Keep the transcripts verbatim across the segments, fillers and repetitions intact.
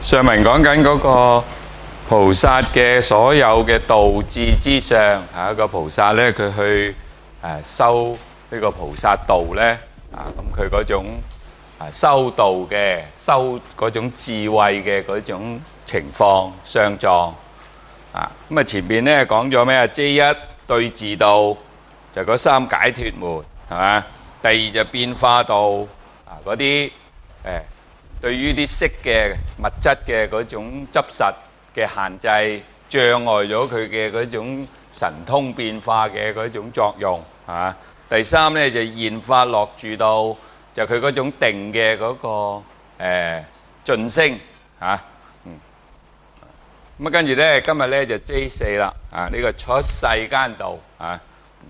上文講緊嗰個菩薩嘅所有嘅道智之上，啊一個菩薩咧，佢去誒修呢個菩薩道咧，啊咁佢嗰種啊修道嘅修嗰種智慧嘅嗰種情況相狀，啊咁啊前邊咧講咗咩啊？即一對治道就嗰三解脫門係嘛？第二就變化道啊嗰啲誒。對於啲色嘅物質嘅嗰種執實嘅限制，障礙咗佢嘅嗰種神通變化嘅嗰種作用，係嘛？第三咧就現法樂住道，就佢嗰種定嘅嗰個誒晉升嚇，嗯。咁啊跟住咧，今日咧就 J 四啦，啊呢個出世間道啊。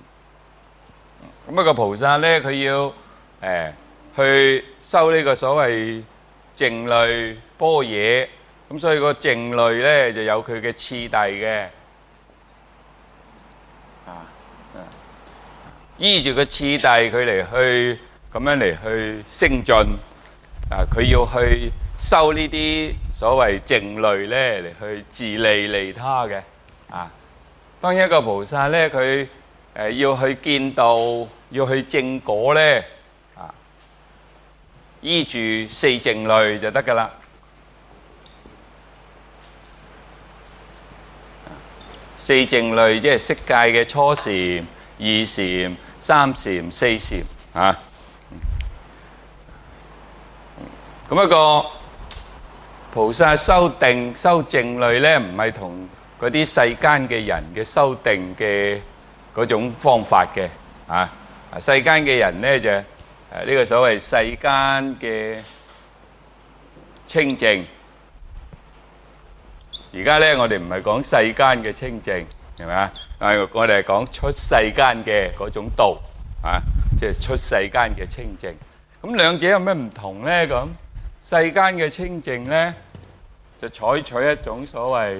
咁啊個菩薩咧，佢要誒去修呢個所謂靜慮般若，咁所以個靜慮咧就有佢嘅次第嘅，啊，依住個次第佢嚟去咁樣嚟去升進，啊，佢要去修呢啲所謂靜慮咧嚟去自利利他嘅，啊，當一個菩薩咧佢誒要去見道，要去證果咧。依住四靜慮就得噶啦。四靜慮即係色界嘅初禪、二禪、三禪、四禪啊。咁一個菩薩修定、修靜慮咧，唔係同嗰啲世間嘅人嘅修定嘅嗰種方法嘅啊。世間嘅人咧就。誒呢個所謂世間嘅清淨，而家咧我哋唔係講世間嘅清淨，係咪啊？誒我哋係講出世間嘅嗰種道啊，即係出世間嘅清淨。咁兩者有咩唔同咧？咁世間嘅清淨咧，就採取一種所謂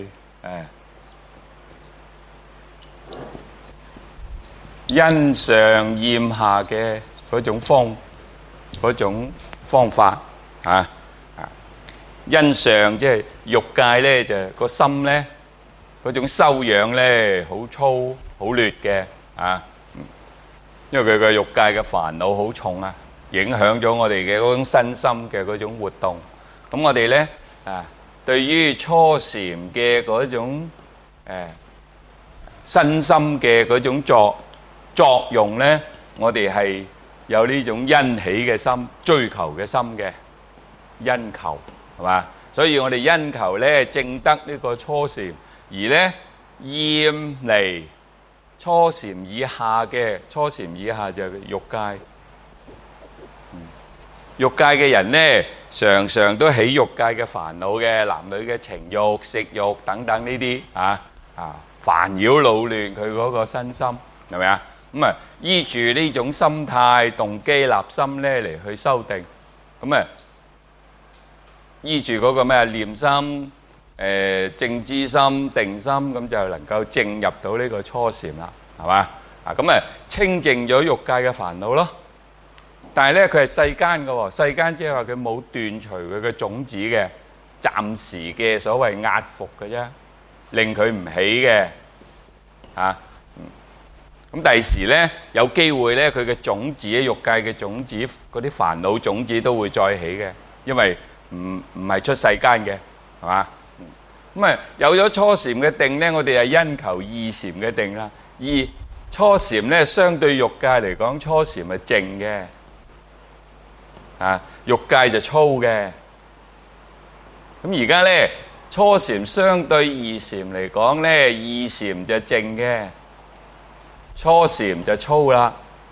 誒因上厭下嘅嗰種方嗰種方法啊啊，因上即係欲界咧，就個心咧嗰種修養咧好粗好劣嘅啊，因為佢個欲界嘅煩惱好重啊，影響咗我哋嘅嗰種身心嘅嗰種活動。咁我哋咧啊，對於初禪嘅嗰種誒身心嘅嗰種作作用咧，我哋係有呢種欣喜嘅心、追求嘅心嘅因求，係嘛？所以我哋因求咧證得呢個初禪，而咧厭離初禪以下嘅，初禪以下就係欲界。嗯，欲界嘅人咧，常常都起欲界嘅煩惱嘅，男女嘅情慾、食慾等等呢啲啊啊煩擾擾亂佢嗰個身心，係咪啊？咁啊，依住呢種心態、動機、立心咧嚟去修定，咁啊，依住嗰個咩啊念心、誒正知心、定心，咁就能夠證入到呢個初禪啦，係嘛？啊，咁啊，清淨咗欲界嘅煩惱咯。但係咧，佢係世間嘅喎，世間即係話佢冇斷除佢嘅種子嘅，暫時嘅所謂壓伏嘅啫，令佢唔起嘅，啊。咁第時咧有機會咧，佢嘅種子喺欲界嘅種子，嗰啲煩惱種子都會再起嘅，因為唔唔係出世間嘅，係嘛？咁啊有咗初禪嘅定咧，我哋係因求二禪嘅定啦。二初禪咧，相對欲界嚟講，初禪係靜嘅，啊欲界就粗嘅。咁而家咧初禪相對二禪嚟講咧，二禪就靜嘅。初禪就粗啦，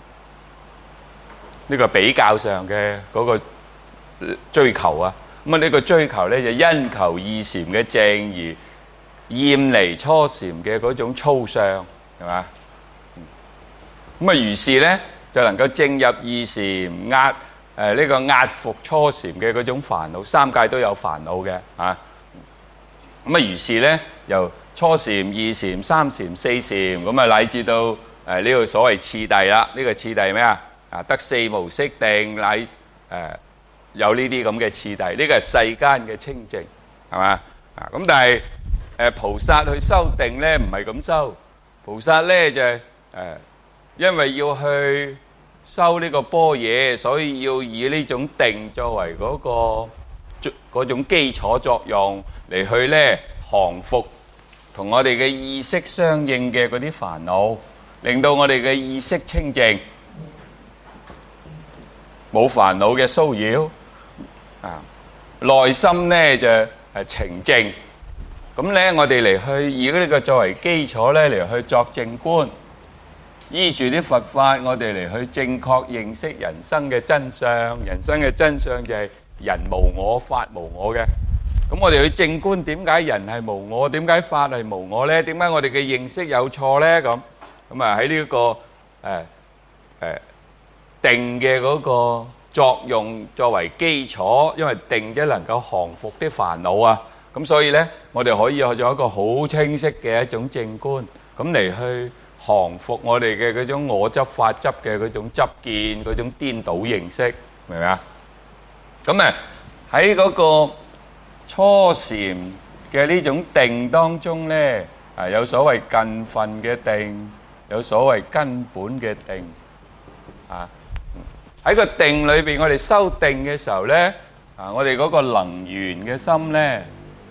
呢個比較上嘅嗰個追求啊，咁啊呢個追求咧就因求二禪嘅靜而厭離初禪嘅嗰種粗相，係嘛？咁啊於是咧就能夠證入二禪壓誒呢個壓服初禪嘅嗰種煩惱，三界都有煩惱嘅啊。咁啊於是咧由初禪、二禪、三禪、四禪，咁啊乃至到誒呢個所謂次第啦，呢個次第咩啊？啊得四無色定，乃誒有呢啲咁嘅次第，呢個係世間嘅清淨係嘛？啊咁，但係誒菩薩去修定咧，唔係咁修。菩薩咧就係誒，因為要去修呢個般若，所以要以呢種定作為嗰個嗰種基礎作用嚟去咧降服同我哋嘅意識相應嘅嗰啲煩惱，令到我哋嘅意識清淨，冇煩惱嘅騷擾啊，內心咧就係澄淨。咁咧，我哋嚟去以呢個作為基礎咧嚟去作正觀，依住啲佛法，我哋嚟去正確認識人生嘅真相。人生嘅真相就係人無我，法無我嘅。咁我哋去正觀，點解人係無我？點解法係無我咧？點解我哋嘅認識有錯咧？咁咁啊喺呢個誒誒定嘅嗰個作用作為基礎，因為定即能夠降服啲煩惱啊。咁所以咧，我哋可以去做一個好清晰嘅一種正觀，咁嚟去降服我哋嘅嗰種我執、法執嘅嗰種執見、嗰種顛倒認識，明唔明啊？咁啊喺嗰個初禪嘅呢種定當中咧，啊有所謂近分嘅定，有所謂根本嘅定。啊喺個定裏邊，我哋修定嘅時候咧，啊我哋嗰個能緣嘅心咧，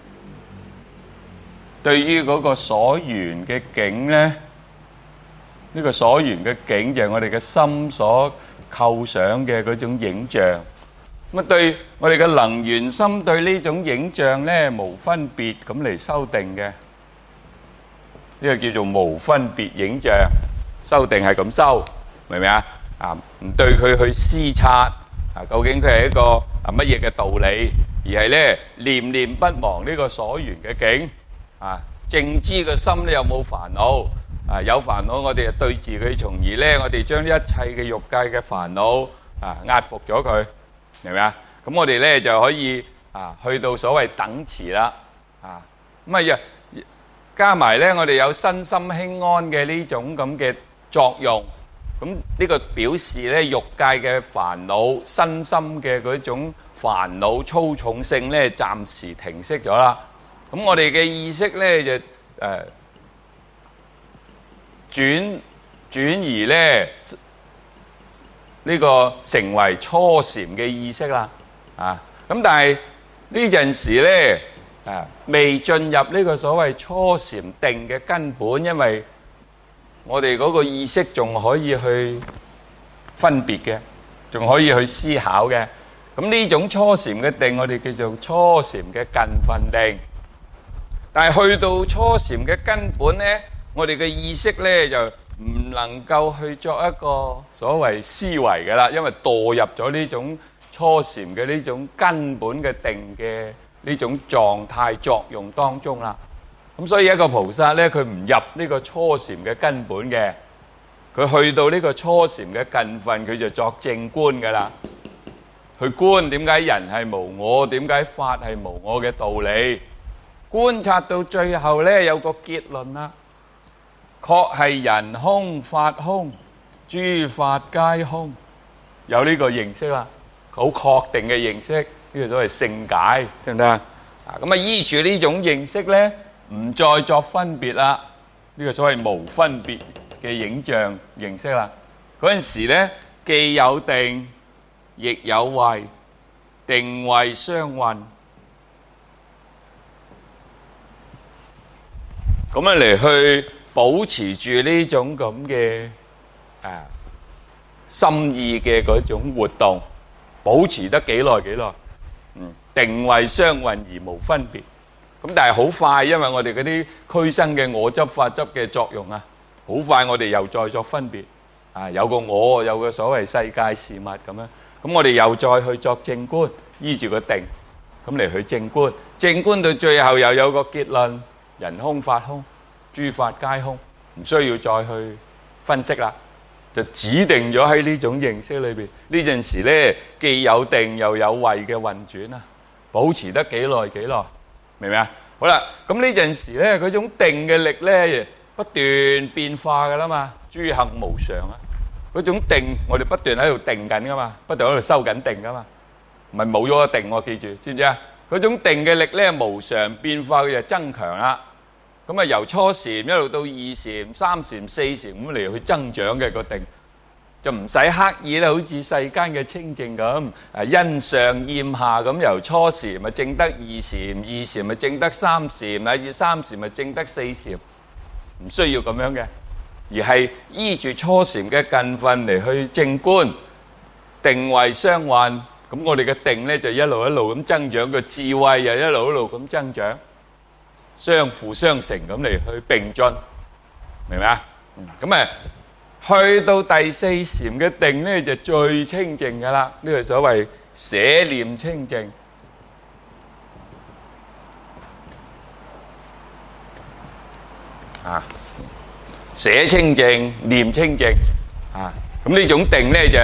對於嗰個所緣嘅境咧，呢個所緣嘅境就係我哋嘅心所構想嘅嗰種影像。咁啊，對我哋嘅能緣心對呢種影像咧無分別咁嚟修定嘅，呢個叫做無分別影像修定，係咁修，明唔明啊？啊，唔對佢去思察啊，究竟佢係一個啊乜嘢嘅道理，而係咧念念不忘呢個所緣嘅境。啊，正知個心咧有冇煩惱？啊，有煩惱，我哋就對治佢，從而咧，我哋將一切嘅欲界嘅煩惱啊壓服咗佢，明唔明啊？咁我哋咧就可以啊去到所謂等持啦。啊，咁啊加埋咧，我哋有身心輕安嘅呢種咁嘅作用。咁呢個表示咧，欲界嘅煩惱、身心嘅嗰種煩惱粗重性咧，暫時停息咗啦。咁我哋嘅意識咧就誒轉轉移咧呢個成為初禪嘅意識啦，啊！咁但係呢陣時咧啊，未進入呢個所謂初禪定嘅根本，因為我哋嗰個意識仲可以去分別嘅，仲可以去思考嘅。咁呢種初禪嘅定，我哋叫做初禪嘅近分定。但係去到初禪嘅根本咧，我哋嘅意識咧就唔能夠去作一個所謂思維嘅啦，因為墮入咗呢種初禪嘅呢種根本嘅定嘅呢種狀態作用當中啦。咁所以一個菩薩咧，佢唔入呢個初禪嘅根本嘅，佢去到呢個初禪嘅近分，佢就作正觀噶啦，去觀點解人係無我，點解法係無我嘅道理。觀察到最後咧，有個結論啦，確係人空法空，諸法皆空，有呢個認識啦，好確定嘅認識，呢個所謂聖解，得唔得啊？咁啊，依住呢種認識咧，唔再作分別啦，呢個所謂無分別嘅影像認識啦。嗰陣時咧，既有定，亦有慧，定慧相混。咁樣嚟去保持住呢種咁嘅誒心意嘅嗰種活動，保持得幾耐幾耐？嗯，定慧相混而無分別。咁但係好快，因為我哋嗰啲俱生嘅我執法執嘅作用啊，好快我哋又再作分別啊，有個我，有個所謂世界事物咁樣。咁我哋又再去作正觀，依住個定咁嚟去正觀。正觀到最後又有個結論。人空法空，諸法皆空，唔需要再去分析啦，就指定咗喺呢種認識裏邊。呢陣時咧，既有定又有慧嘅運轉啊，保持得幾耐幾耐，明唔明啊？好啦，咁呢陣時咧，嗰種定嘅力咧不斷變化噶啦嘛，諸行無常啊，嗰種定我哋不斷喺度定緊噶嘛，不斷喺度收緊定噶嘛，唔係冇咗個定，我記住，知唔知啊？ 嗰種定嘅力咧無常變化，佢就增強啦。咁啊由初禪一路到二禪、三禪、四禪咁嚟去增長嘅個定，就唔使刻意咧，好似世間嘅清淨咁，啊因上厭下咁由初禪咪證得二禪，二禪咪證得三禪，乃至三禪咪證得四禪，唔需要咁樣嘅，而係依住初禪嘅近分嚟去正觀，定位相運。咁我哋嘅定咧就一路一路咁增長，個智慧又一路一路咁增長，相輔相成咁嚟去並進，明唔明啊？咁誒去到第四禪嘅定咧就最清淨噶啦，呢個所謂捨念清淨啊，捨清淨，念清淨啊，咁呢種定咧就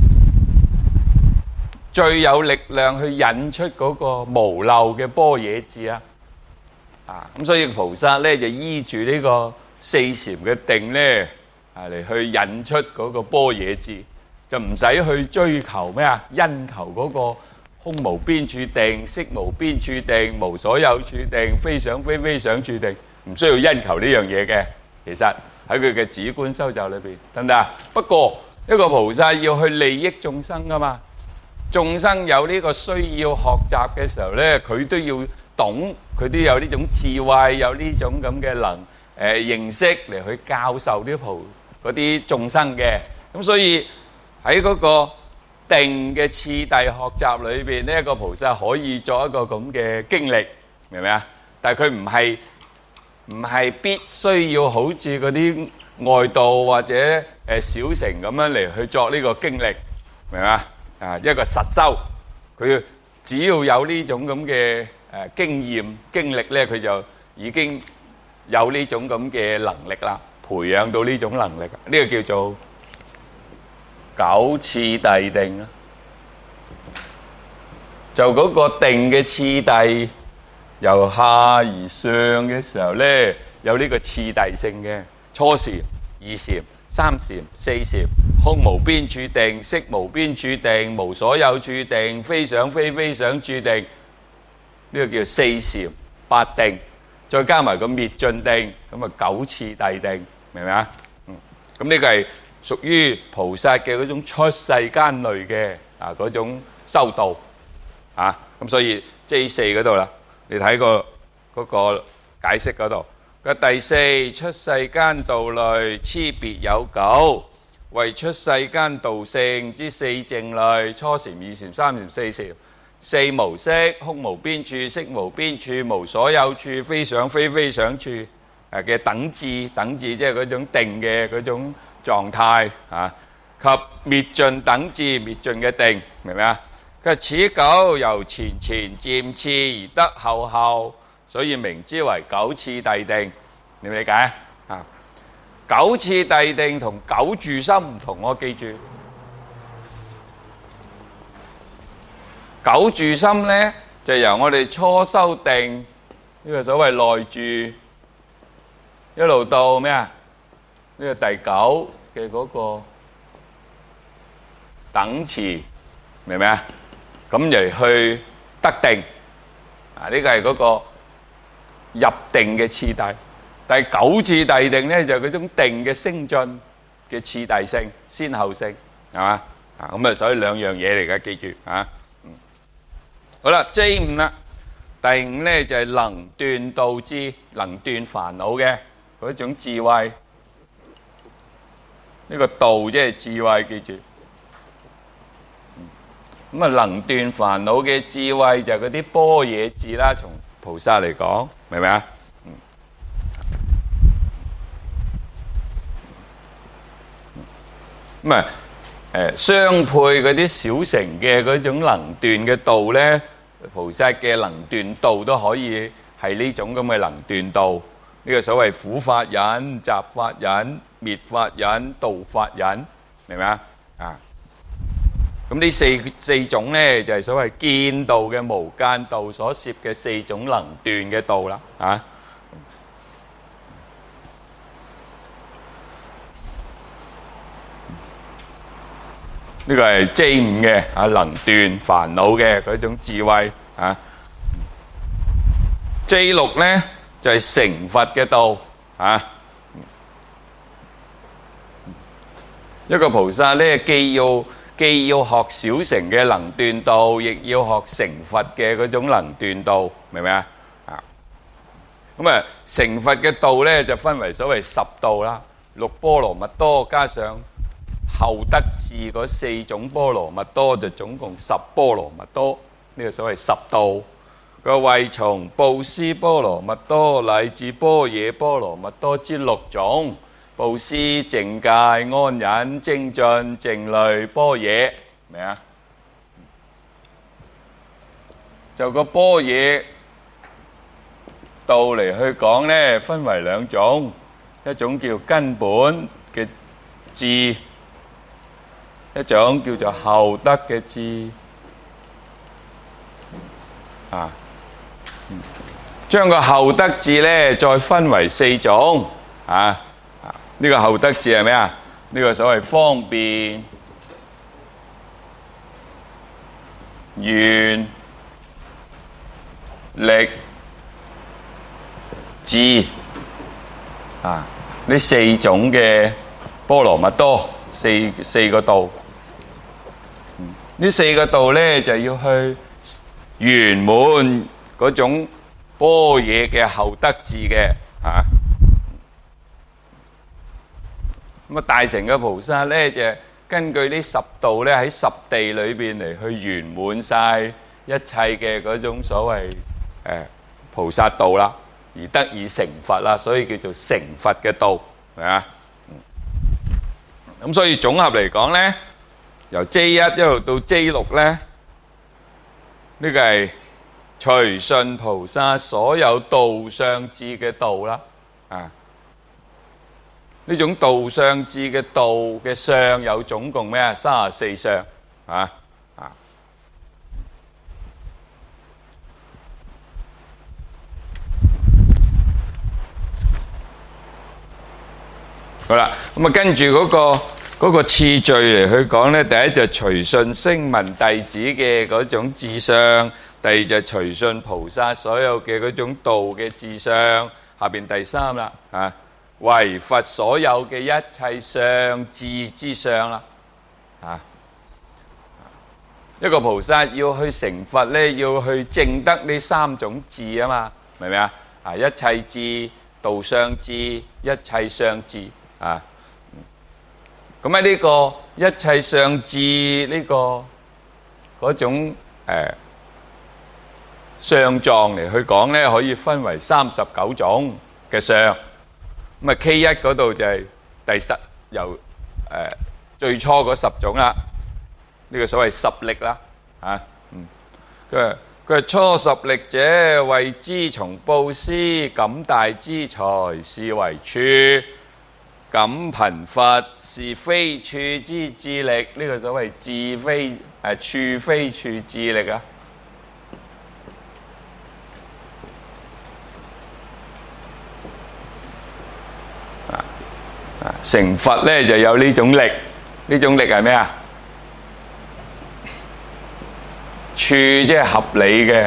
最有力量去引出嗰個無漏嘅般若智啊！啊，咁所以菩薩咧就依住呢個四禪嘅定咧，啊嚟去引出嗰個般若智，就唔使去追求咩啊？因求嗰個空無邊處定、識無邊處定、無所有處定、非想非非想處定，唔需要因求呢樣嘢嘅。其實喺佢嘅止觀修習裏邊，得唔得啊？不過一個菩薩要去利益眾生噶嘛。眾生有呢個需要學習嘅時候呢，佢都要懂，佢都有呢種智慧，有呢種咁嘅能誒認識嚟去教授啲菩嗰啲眾生嘅。咁所以喺嗰個定嘅次第學習裏邊呢，一個菩薩可以作一個咁嘅經歷，明唔明啊？但係佢唔係唔係必須要好似嗰啲外道或者誒小乘咁樣嚟去作呢個經歷，明唔明啊？啊，一個實修，佢只要有呢種咁嘅誒經驗經歷咧，佢就已經有呢種咁嘅能力啦，培養到呢種能力，呢個叫做九次第定啦。就嗰個定嘅次第，由下而上嘅時候咧，有呢個次第性嘅初禪、二禪、三禪、四禪。空無邊處定，識無邊處定，無所有處定，非想非非想處定，呢個叫四禪八定，再加埋個滅盡定，咁啊九次第定，明唔明啊？嗯，咁呢個係屬於菩薩嘅嗰種出世間類嘅啊嗰種修道啊，咁所以 J 四嗰度啦，你睇個嗰個解釋嗰度，個第四出世間道類，差別有九。為出世間道性之四靜類，初禪、二禪、三禪、四禪，四無色，空無邊處，識無邊處，無所有處，非想非非想處誒嘅等至，等至即係嗰種定嘅嗰種狀態啊，及滅盡等至，滅盡嘅定，明唔明啊？佢此九由前前漸次而得後後，所以名之為九次第定，你理解啊？九次第定同九住心唔同，我記住。九住心呢，就由我哋初修定呢個所謂內住，一路到咩啊？呢個第九嘅嗰個等持，明唔明啊？咁嚟去得定啊！呢個係嗰個入定嘅次第。第九次第定咧就係嗰種定嘅升進嘅次第性、先後性，係嘛？啊咁啊，所以兩樣嘢嚟㗎，記住啊。嗯，好啦 ，J 五啦，第五咧就係能斷道智，能斷煩惱嘅嗰種智慧。呢個道即係智慧，記住。咁啊，能斷煩惱嘅智慧就係嗰啲般若智啦，從菩薩嚟講，明唔明啊？咁啊，誒相配嗰啲小乘嘅嗰種能斷嘅道咧，菩薩嘅能斷道都可以係呢種咁嘅能斷道。呢個所謂苦法忍、集法忍、滅法忍、道法忍，明唔明啊？啊，咁呢四四種咧就係所謂見道嘅無間道所攝嘅四種能斷嘅道啦，啊。呢個係 J 五嘅啊，能斷煩惱嘅嗰種智慧啊。 J 六咧就係成佛嘅道啊。一個菩薩咧，既要既要學小乘嘅能斷道，亦要學成佛嘅嗰種能斷道，明唔明啊？啊，咁啊，成佛嘅道咧就分為所謂十道啦，六波羅蜜多加上後得智嗰四種波羅蜜多，就總共十波羅蜜多。呢個所謂十道。佢為從布施波羅蜜多乃至般若波羅蜜多之六種。布施、淨戒、安忍、精進、靜慮、般若，明啊？就個般若道嚟去講呢，分為兩種，一種叫根本嘅智，一種叫做後得嘅智。啊，將個後得智呢，再分為四種，啊。呢個後得智係咩啊？呢個所謂方便、願、力、智啊！呢四種嘅波羅蜜多，四四個道。呢四個道咧就要去圓滿嗰種般若嘅後得智嘅啊。咁啊，大乘嘅菩薩咧就根據呢十道咧喺十地裏邊嚟去圓滿晒一切嘅嗰種所謂誒菩薩道啦，而得以成佛啦，所以叫做成佛嘅道，係咪啊？咁所以總合嚟講咧，由 J 一一路到 J 六咧，呢個係隨順菩薩所有道相智嘅道啦，啊！呢種道相智嘅道嘅相有總共咩啊？三十四相啊啊！好啦，咁啊跟住嗰個嗰個次序嚟去講咧，第一就隨順聲聞弟子嘅嗰種智相，第二就隨順菩薩所有嘅嗰種道嘅智相，下邊第三啦啊。為佛所有嘅一切相智之相啦，啊！一個菩薩要去成佛咧，要去證得呢三種智啊嘛，明唔明啊？啊，一切智、道相智、一切相智啊！咁喺呢個一切相智呢個嗰種誒相狀嚟去講咧，可以分為三十九種嘅相。咁啊 K 一嗰度就係第十由誒最初嗰十種啦，呢個所謂十力啦，啊，嗯，佢話佢係初十力者，謂之從布施感大資財是為處，感貧乏是非處之智力，呢個所謂智非誒處非處智力啊。成佛咧就有呢種力，呢種力係咩啊？處即係合理嘅，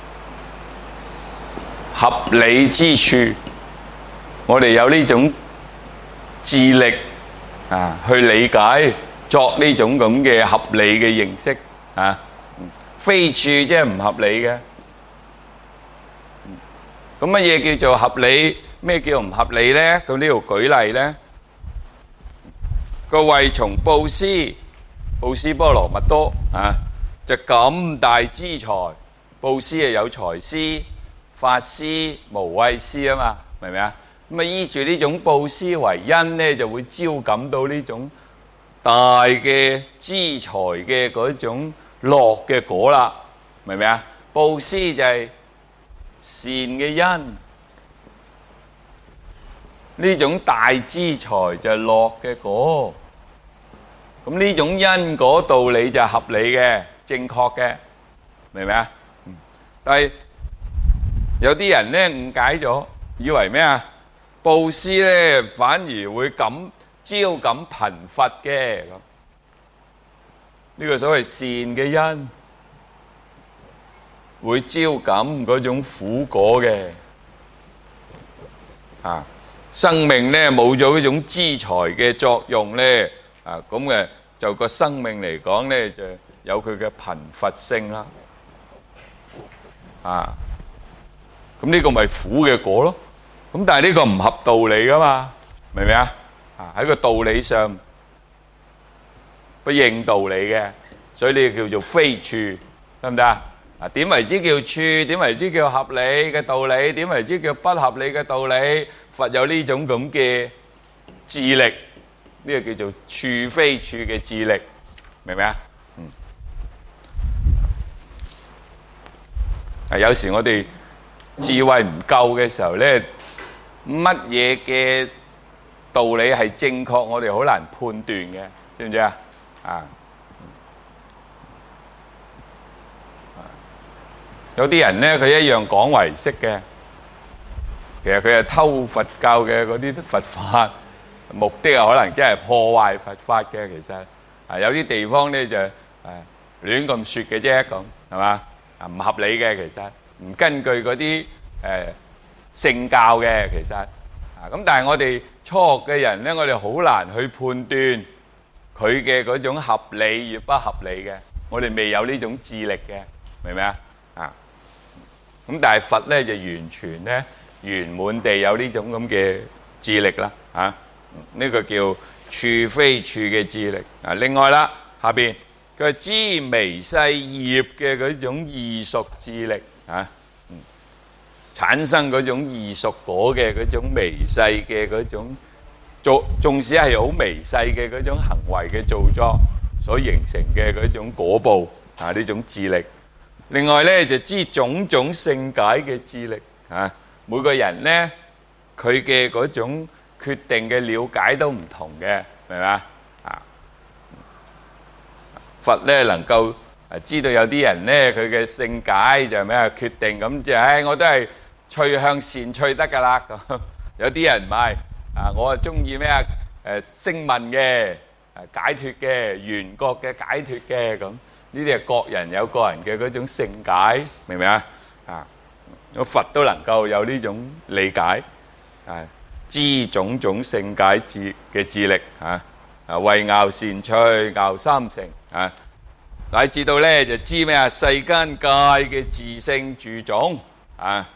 合理之處，我哋有呢種智力啊，去理解作呢種咁嘅合理嘅認識啊。非處即係唔合理嘅。咁乜嘢叫做合理？咩叫唔合理咧？咁呢度舉例咧。個謂從布施，布施波羅蜜多啊，就感大資財。布施係有財施、法施、無畏施啊嘛，明唔明啊？咁啊依住呢種布施為因咧，就會招感到呢種大嘅資財嘅嗰種樂嘅果啦，明唔明啊？布施就係善嘅因，呢種大資財就係樂嘅果。咁呢種因果道理就係合理嘅、正確嘅，明唔明啊？但係有啲人咧誤解咗，以為咩啊？布施咧反而會感招感貧乏嘅咁，呢個所謂善嘅因。 會招感嗰種苦果嘅。啊，生命咧冇咗嗰種資財嘅作用咧，啊咁嘅就個生命嚟講咧就有佢嘅貧乏性啦。啊，咁呢個咪苦嘅果咯。咁但係呢個唔合道理噶嘛，明唔明啊？啊喺個道理上不應道理嘅，所以呢個叫做非處，得唔得啊？啊點為之叫處？點為之叫合理嘅道理？點為之叫不合理嘅道理？佛有呢種咁嘅智力，呢個叫做處非處嘅智力，明唔明啊？嗯。啊有時我哋智慧唔夠嘅時候咧，乜嘢嘅道理係正確，我哋好難判斷嘅，知唔知啊？啊，有啲人咧，佢一樣講唯識嘅，其實佢係偷佛教嘅嗰啲佛法，目的啊可能真係破壞佛法嘅。其實啊，有啲地方咧就誒亂咁説嘅啫，咁係嘛？啊唔合理嘅，其實唔根據嗰啲誒聖教嘅，其實啊咁，但係我哋初學嘅人咧，我哋好難去判斷佢嘅嗰種合理與不合理嘅，我哋未有呢種智力嘅，明唔明啊？啊，咁但係佛咧就完全咧圓滿地有呢種咁嘅智力啦，啊，呢個叫處非處嘅智力啊。另外啦，下邊佢知微細業嘅嗰種異熟智力啊，產生嗰種異熟果嘅嗰種微細嘅嗰種。做縱使係好微細嘅嗰種行為嘅造作所形成嘅嗰種果報啊，呢種智力。另外咧就知種種聖解嘅智力啊，每個人咧佢嘅嗰種決定嘅了解都唔同嘅，明嘛啊？佛咧能夠啊知道有啲人咧佢嘅聖解就係咩啊決定咁就係我都係趨向善趣得㗎啦咁，有啲人唔係。啊！我啊中意咩啊？誒聲聞嘅、誒解脫嘅、緣覺嘅解脫嘅咁，呢啲係各人有個人嘅嗰種聖解，明唔明啊？啊！咁佛都能夠有呢種理解，啊知種種聖解智嘅智力嚇，啊為樂善趣樂三成啊，乃至到咧就知咩啊？世間界嘅自性住種啊！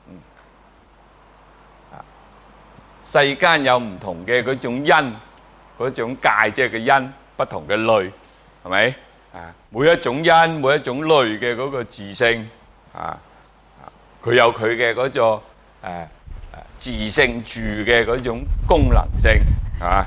世間有唔同嘅嗰種因，嗰種界即係個因，不同嘅類，係咪？啊，每一種因，每一種類嘅嗰個自性，啊，佢有佢嘅嗰個誒誒自性住嘅嗰種功能性，啊，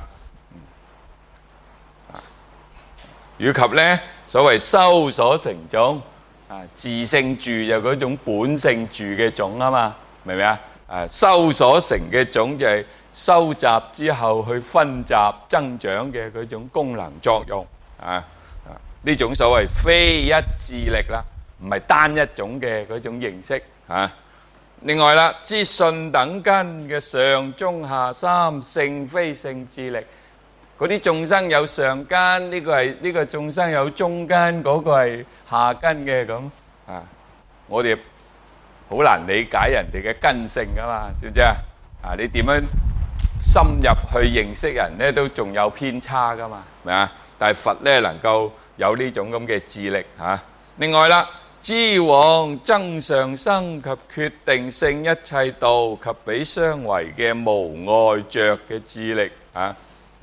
啊，以及咧所謂修所成種，啊，自性住就嗰種本性住嘅種啊嘛，明唔明啊？啊，修所成嘅種就係收集之後去分集增長嘅嗰種功能作用啊，啊呢種所謂非一智力啦，唔係單一種嘅嗰種認識啊。另外啦，知信等根嘅上中下三性非性智力，嗰啲眾生有上根，呢個係呢個眾生有中根，嗰個係下根嘅咁啊，我哋。好難理解人哋嘅根性噶嘛，知唔知啊？啊，你點樣深入去認識人咧，都仲有偏差噶嘛，係咪啊？但係佛咧能夠有呢種咁嘅智力嚇。另外啦，知往增上生及決定性一切道及彼相違嘅無礙着嘅智力嚇。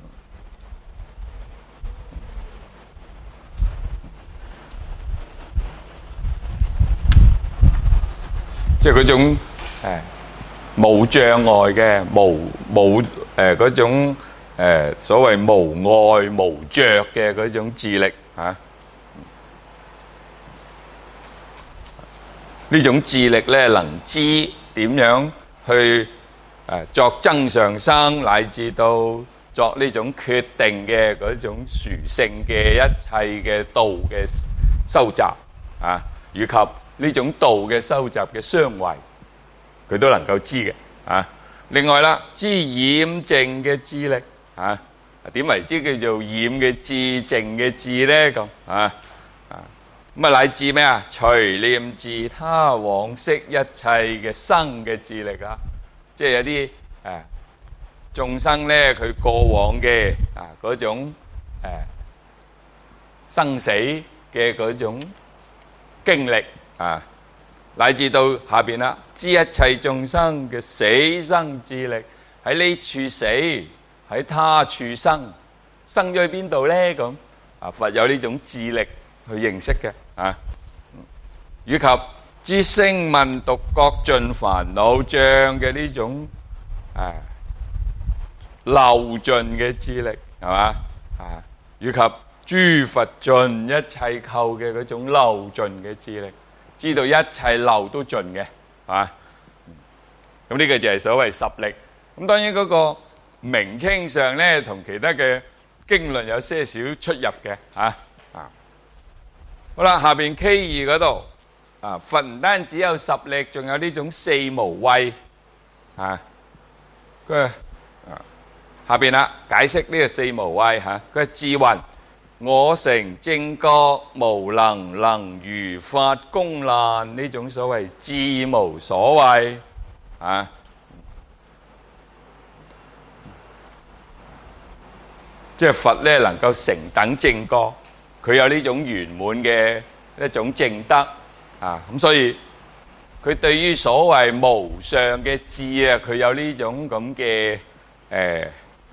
即係嗰種誒無障礙嘅無無誒嗰種誒所謂無礙無着嘅嗰種智力嚇，呢種智力咧能知點樣去誒作增上生，乃至到作呢種決定嘅嗰種殊勝嘅一切嘅道嘅收集啊，以及呢種道嘅收集嘅相違，佢都能夠知嘅啊。另外啦，知染淨嘅智力啊，點為之叫做染嘅智、淨嘅智咧？咁啊啊， 咁啊乃至咩啊？隨念自他往昔一切嘅生嘅智力啊，即係有啲誒眾生咧，佢過往嘅啊嗰種誒生死嘅嗰種經歷啊，乃至到下邊啦，知一切眾生嘅死生智力，喺呢處死，喺他處生，生咗去邊度咧？咁啊，佛有呢種智力去認識嘅啊，以及知聲聞獨覺盡煩惱障嘅呢種啊漏盡嘅智力，係嘛啊？以及諸佛盡一切構嘅嗰種漏盡嘅智力，知道一切漏都盡嘅，係嘛？咁呢個就係所謂十力。咁當然嗰個名稱上咧，同其他嘅經論有些少出入嘅，嚇啊。好啦，下邊 K 二嗰度啊，佛唔單止有十力，仲有呢種四無畏啊。佢啊下邊啦，解釋呢個四無畏嚇。佢係自云：我成正覺，無能能如法公難，呢種所謂自無所畏啊。即係佛咧能夠成等正覺，佢有呢種圓滿嘅一種正德啊，咁所以佢對於所謂無上嘅智啊，佢有呢種咁嘅誒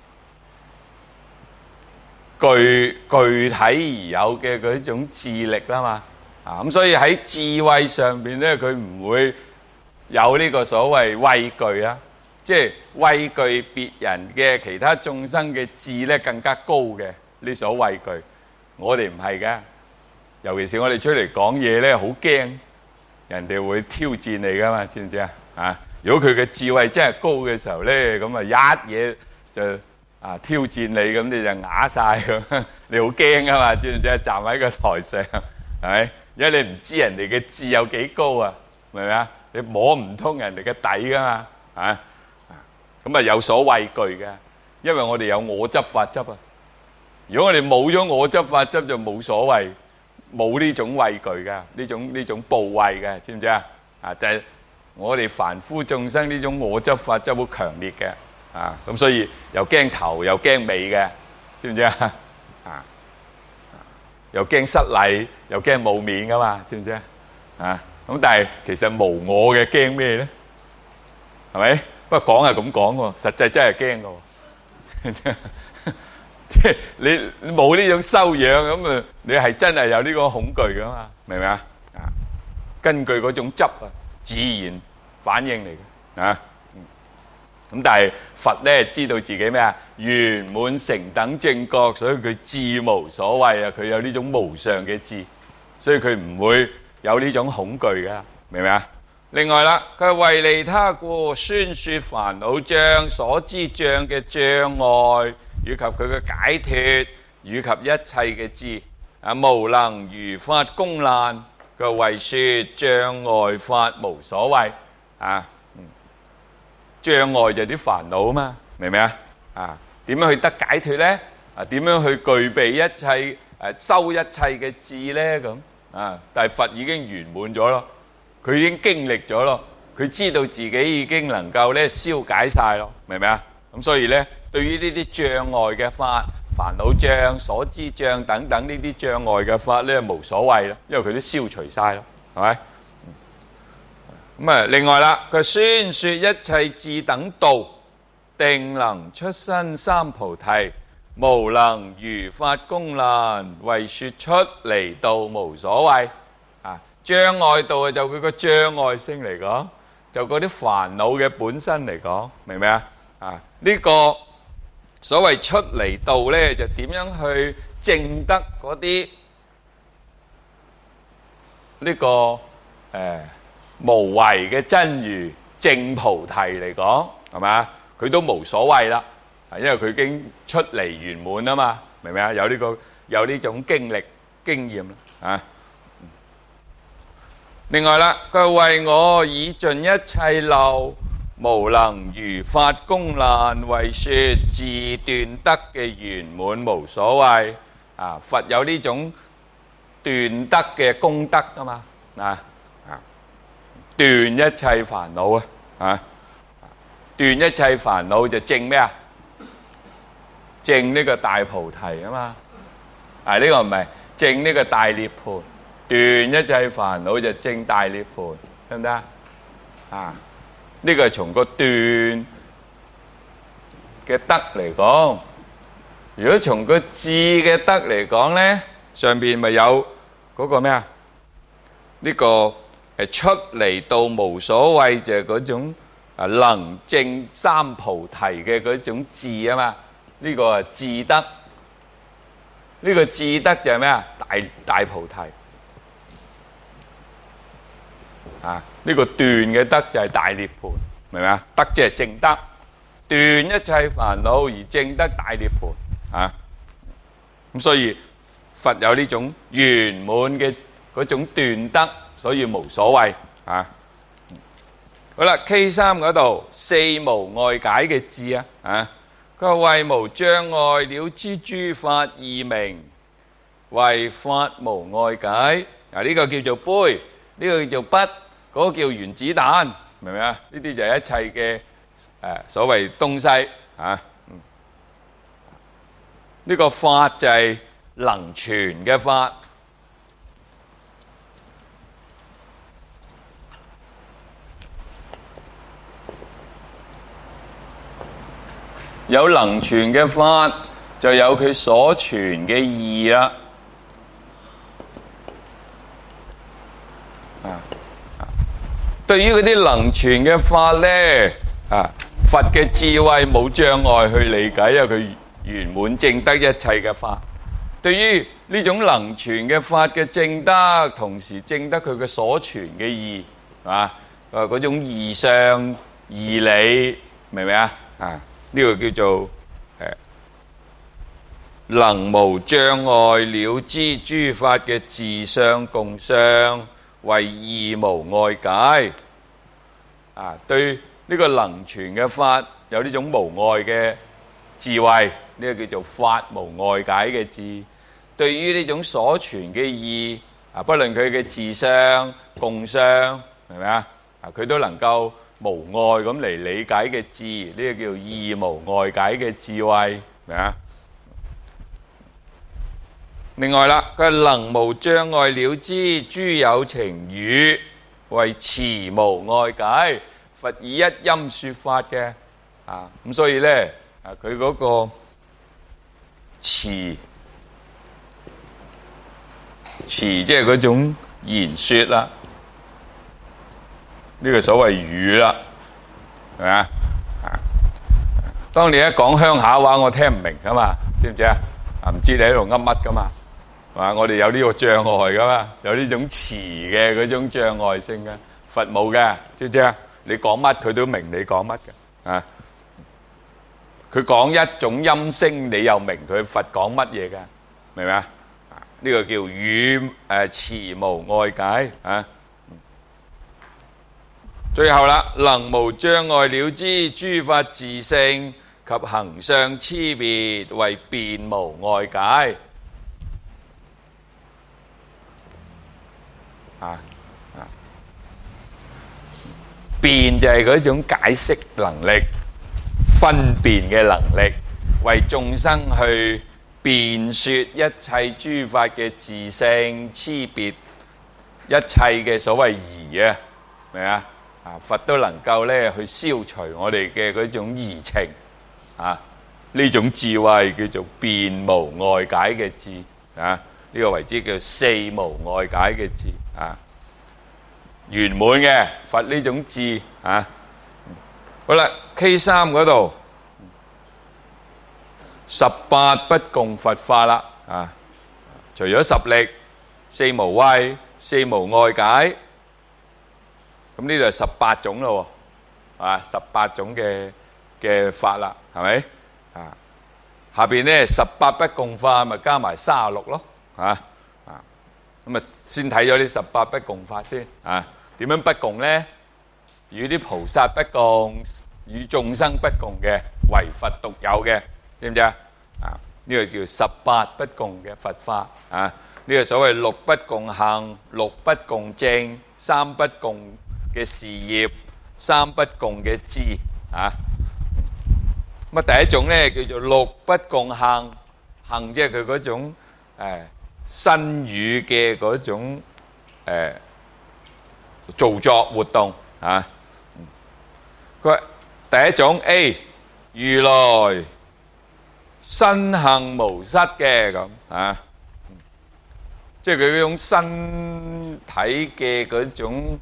具具體而有嘅嗰種智力啦嘛，啊咁所以喺智慧上邊咧，佢唔會有呢個所謂畏懼啊。即係畏懼別人嘅其他眾生嘅智咧更加高嘅呢所畏懼，我哋唔係㗎。尤其是我哋出嚟講嘢咧，好驚人哋會挑戰你㗎嘛，知唔知啊？啊！如果佢嘅智慧真係高嘅時候咧，咁啊一嘢就啊挑戰你，咁你就啞曬咁，你好驚㗎嘛，知唔知啊？站喺個台上，係咪？因為你唔知人哋嘅智有幾高啊，明唔明啊？你摸唔通人哋嘅底㗎嘛，啊！咁啊有所畏懼嘅，因為我哋有我執法執啊。如果我哋冇咗我執法執，就冇所謂，冇呢種畏懼嘅，呢種呢種怖畏嘅，知唔知啊？啊，就係我哋凡夫眾生呢種我執法執好強烈嘅，啊，咁所以又驚頭又驚尾嘅，知唔知啊？啊，又驚失禮，又驚冇面噶嘛，知唔知啊？啊，咁但係其實無我嘅驚咩咧？係咪？不過講係咁講喎，實際真係驚㗎喎。即係你冇呢種修養咁啊，你係真係有呢個恐懼㗎嘛？明唔明啊？啊，根據嗰種執啊，自然反應嚟嘅啊。咁但係佛咧知道自己咩啊？圓滿成等正覺，所以佢智無所畏啊！佢有呢種無上嘅智，所以佢唔會有呢種恐懼㗎，明唔明啊？另外啦，佢係為利他故宣說煩惱障、所知障嘅障礙，以及佢嘅解脫，以及一切嘅智啊，無能如法公難，佢為說障礙法無所畏啊。障礙就係啲煩惱啊嘛，明唔明啊？啊，點樣去得解脫咧？啊，點樣去具備一切誒修一切嘅智咧？咁啊，但係佛已經圓滿咗咯。佢已經經歷咗咯，佢知道自己已經能夠咧消解晒咯，明唔明啊？咁所以咧，對於呢啲障礙嘅法、煩惱障、所知障等等呢啲障礙嘅法咧，無所謂啦，因為佢都消除晒咯，係咪？咁啊，另外啦，佢宣說一切智等道，定能出身三菩提，無能如法公難，為說出離道無所畏。障礙道啊，就佢個障礙性嚟講，就嗰啲煩惱嘅本身嚟講，明唔明啊？啊，呢個所謂出離道咧，就點樣去證得嗰啲呢個誒無為嘅真如證菩提嚟講，係咪啊？佢都無所謂啦，啊，因為佢已經出離圓滿啊嘛，明唔明啊？有呢個有呢種經歷經驗啦，啊。另外啦，佢為我已盡一切漏，無能如法公難，為說自斷得嘅圓滿無所畏啊！佛有呢種斷得嘅功德啊嘛，啊啊斷一切煩惱啊，啊斷一切煩惱就證咩啊？證呢個大菩提啊嘛，啊呢個唔係證呢個大涅槃，斷一切煩惱就證大涅槃，得唔得啊？啊呢個係從個斷嘅德嚟講。如果從個智嘅德嚟講咧，上邊咪有嗰個咩啊？呢個係出離道無所謂，就係嗰種啊能證三菩提嘅嗰種智啊嘛。呢個係智德，呢個智德就係咩啊？大大菩提啊！呢個斷嘅德就係大涅槃，明唔明啊？德即係證德，斷一切煩惱而證得大涅槃。啊，咁所以佛有呢種圓滿嘅嗰種斷德，所以無所謂啊。好啦 ，K 三嗰度四無礙解嘅智啊，啊，佢話為無障礙了知諸法義明，為法無礙解。嗱，呢個叫做杯，呢個叫做筆，嗰個叫原子彈，明唔明啊？呢啲就係一切嘅誒所謂東西啊。呢個法就係能傳嘅法，有能傳嘅法就有佢所傳嘅義啦。啊，對於嗰啲能傳嘅法咧，啊，佛嘅智慧冇障礙去理解，因為佢圓滿證得一切嘅法，對於呢種能傳嘅法嘅證得，同時證得佢嘅所傳嘅義，係嘛？誒嗰種義相義理，明唔明啊？啊，呢個叫做誒能無障礙了知諸法嘅自相共相，為義無礙解。啊，對呢個能傳嘅法有呢種無礙嘅智慧。呢個叫做法無礙解嘅智，對於呢種所傳嘅義啊，不論佢嘅自相共相，係咪啊？啊，佢都能夠無礙咁嚟理解嘅智，呢個叫義無礙解嘅智慧，明啊？另外啦，佢能無障礙了知諸有情語，為詞無礙解。佛以一音說法嘅啊，咁所以咧啊，佢嗰個詞詞即係嗰種言說啦，呢個所謂語啦，係咪啊？當你一講鄉下話，我聽唔明噶嘛，知唔知啊？啊，唔知你喺度噏乜噶嘛？係嘛？我哋有呢個障礙噶嘛，有呢種詞嘅嗰種障礙性嘅，佛冇嘅，知唔知啊？你講乜佢都明你講乜嘅啊！佢講一種音聲，你又明佢佛講乜嘢嘅，明唔明啊？呢個叫語誒詞無礙解啊！最後啦，能無障礙了知諸法自性及行相差別，為辯無礙解啊！啊，辯就係嗰種解釋能力。分辨嘅能力，為眾生去辯說一切諸法嘅自性差別，一切嘅所謂疑啊，明啊？啊，佛都能夠咧去消除我哋嘅嗰種疑情啊，呢種智慧叫做辯無礙解嘅智啊，呢個為之叫四無礙解嘅智啊，圓滿嘅佛呢種智啊。好啦 ，K 三嗰度十八不共佛法啦，啊，除咗十力、四無畏、四無礙解，咁呢度係十八種咯，啊，十八種嘅嘅法啦，係咪？啊，下邊咧十八不共法，咪加埋三十六咯，啊啊，咁啊先睇咗呢十八不共法先，啊，點樣不共咧？與啲菩薩不共，與眾生不共嘅，唯佛獨有嘅，知唔知啊？啊，呢個叫十八不共嘅佛法啊。 呢個所謂六不共行、六不共正、三不共嘅事業、三不共嘅智啊。咁啊，第一種咧叫做六不共行，行即係佢嗰種誒身語嘅嗰種誒造作活動啊。佢話第一種 A， 如來身行無失嘅咁啊，即係佢嗰種身體嘅嗰種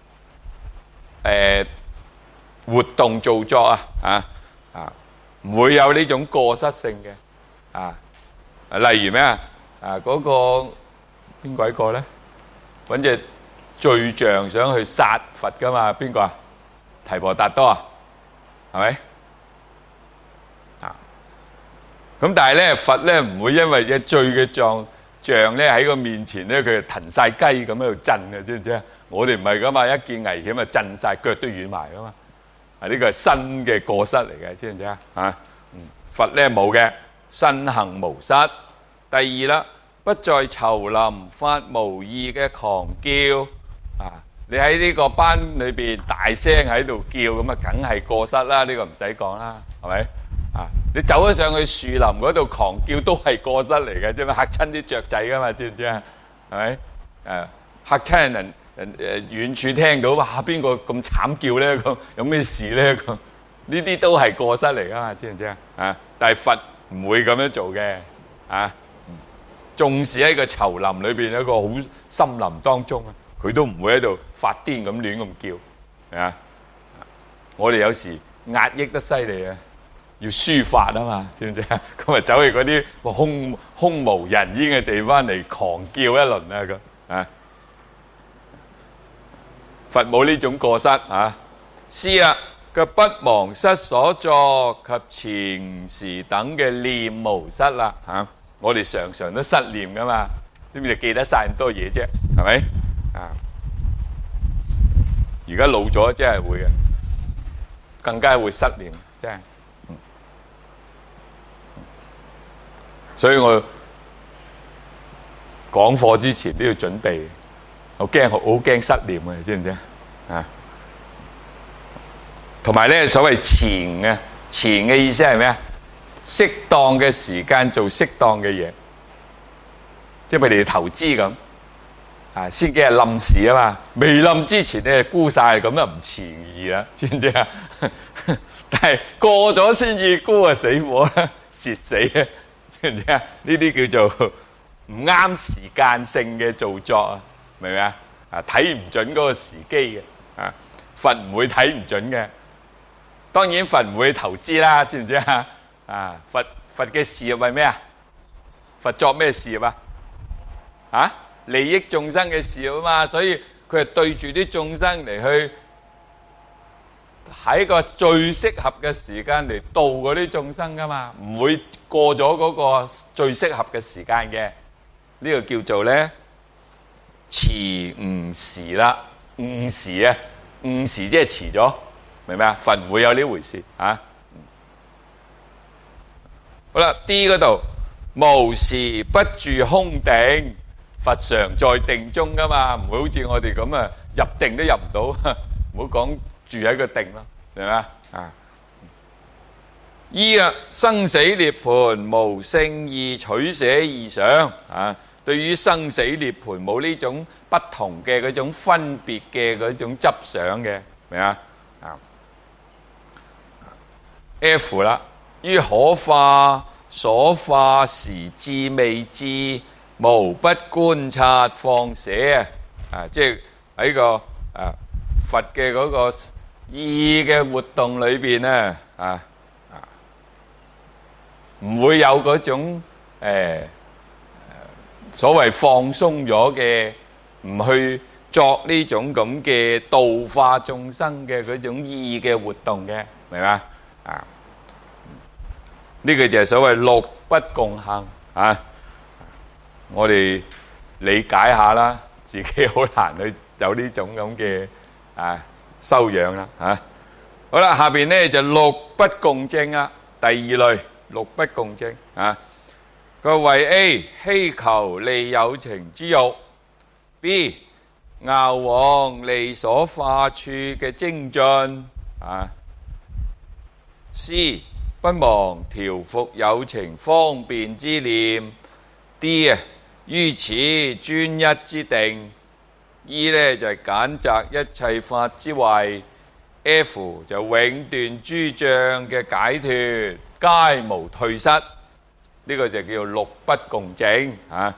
誒活動造作啊啊啊，唔會有呢種過失性嘅啊。例如咩啊？啊嗰個邊鬼個咧？揾隻罪象想去殺佛噶嘛？邊個啊？提婆達多啊？係咪？啊咁但係咧，佛咧唔會因為隻罪嘅像像咧喺個面前咧，佢就騰晒雞咁喺度震嘅，知唔知啊？我哋唔係噶嘛，一見危險啊震晒，腳都軟埋噶嘛。啊呢個係身嘅過失嚟嘅，知唔知啊？啊，佛咧冇嘅，身行無失。第二啦，不在叢林發無義嘅狂叫啊！你喺呢個班裏邊大聲喺度叫咁啊，梗係過失啦！呢個唔使講啦，係咪啊？你走咗上去樹林嗰度狂叫都係過失嚟嘅，即係嚇親啲雀仔噶嘛？知唔知啊？係咪誒嚇親人人誒遠處聽到哇邊個咁慘叫咧？咁有咩事咧？咁呢啲都係過失嚟噶嘛？知唔知啊？啊！但係佛唔會咁樣做嘅啊！縱使喺個叢林裏邊一個好森林當中啊，佢都唔會喺度發癲咁亂咁叫，係啊！我哋有時壓抑得犀利啊，要抒發啊嘛，知唔知啊？咁啊走去嗰啲空空無人煙嘅地方嚟狂叫一輪啊咁啊！佛冇呢種過失啊。C啊，佢不忘失所作及前時等嘅念無失啦嚇。我哋常常都失念噶嘛，點解記得晒咁多嘢啫？係咪啊？而家老咗真係會嘅，更加會失念，真係。嗯、所以我講課之前都要準備，我驚好驚失念嘅，知唔知啊？同埋咧，所謂前嘅前嘅意思係咩啊？適當嘅時間做適當嘅嘢，即係譬如你投資咁，啊先幾日冧市啊嘛，未冧之前咧沽晒，咁就唔遲疑啦，知唔知啊？但係過咗先至沽啊，死火啦，蝕死啊，知唔知啊？呢啲叫做唔啱時間性嘅造作啊，明唔明啊？啊睇唔準嗰個時機嘅，啊佛唔會睇唔準嘅，當然佛唔會投資啦，知唔知啊？啊！佛佛嘅事業係咩啊？佛作咩事業啊？啊！利益眾生嘅事業啊嘛，所以佢係對住啲眾生嚟去喺個最適合嘅時間嚟度嗰啲眾生噶嘛，唔會過咗嗰個最適合嘅時間嘅。呢個叫做咧遲誤時啦，誤時啊，誤時即係遲咗，明唔明啊？佛唔會有呢回事啊！好啦 ，D 嗰度無時不住空定，佛常在定中噶嘛，唔會好似我哋咁啊入定都入唔到，唔好講住喺個定咯，明嘛啊 ？E 啊，生死涅槃無勝義取捨異想啊，對於生死涅槃冇呢種不同嘅嗰種分別嘅嗰種執想嘅，明嘛啊 ？F 啦。於可化所化時至未至，無不觀察放捨啊！啊，即係喺個啊佛嘅嗰個意嘅活動裏邊咧，啊啊，唔會有嗰種誒所謂放鬆咗嘅，唔去作呢種咁嘅度化眾生嘅嗰種意嘅活動嘅，明嘛啊？呢個就係所謂六不共行啊！我哋理解下啦，自己好難去有呢種咁嘅啊修養啦嚇。好啦，下邊咧就六不共正啊，第二類六不共正啊。 佢為 A 希求利有情之欲 ，B 樂往利所化處嘅精進啊 ，C 不忘調伏有情方便之念 ，D 啊於此專一之定 ，E 呢就係揀擇一切法之慧 ，F 就永斷諸障嘅解脫，皆無退失。呢個就叫做六不共證啊！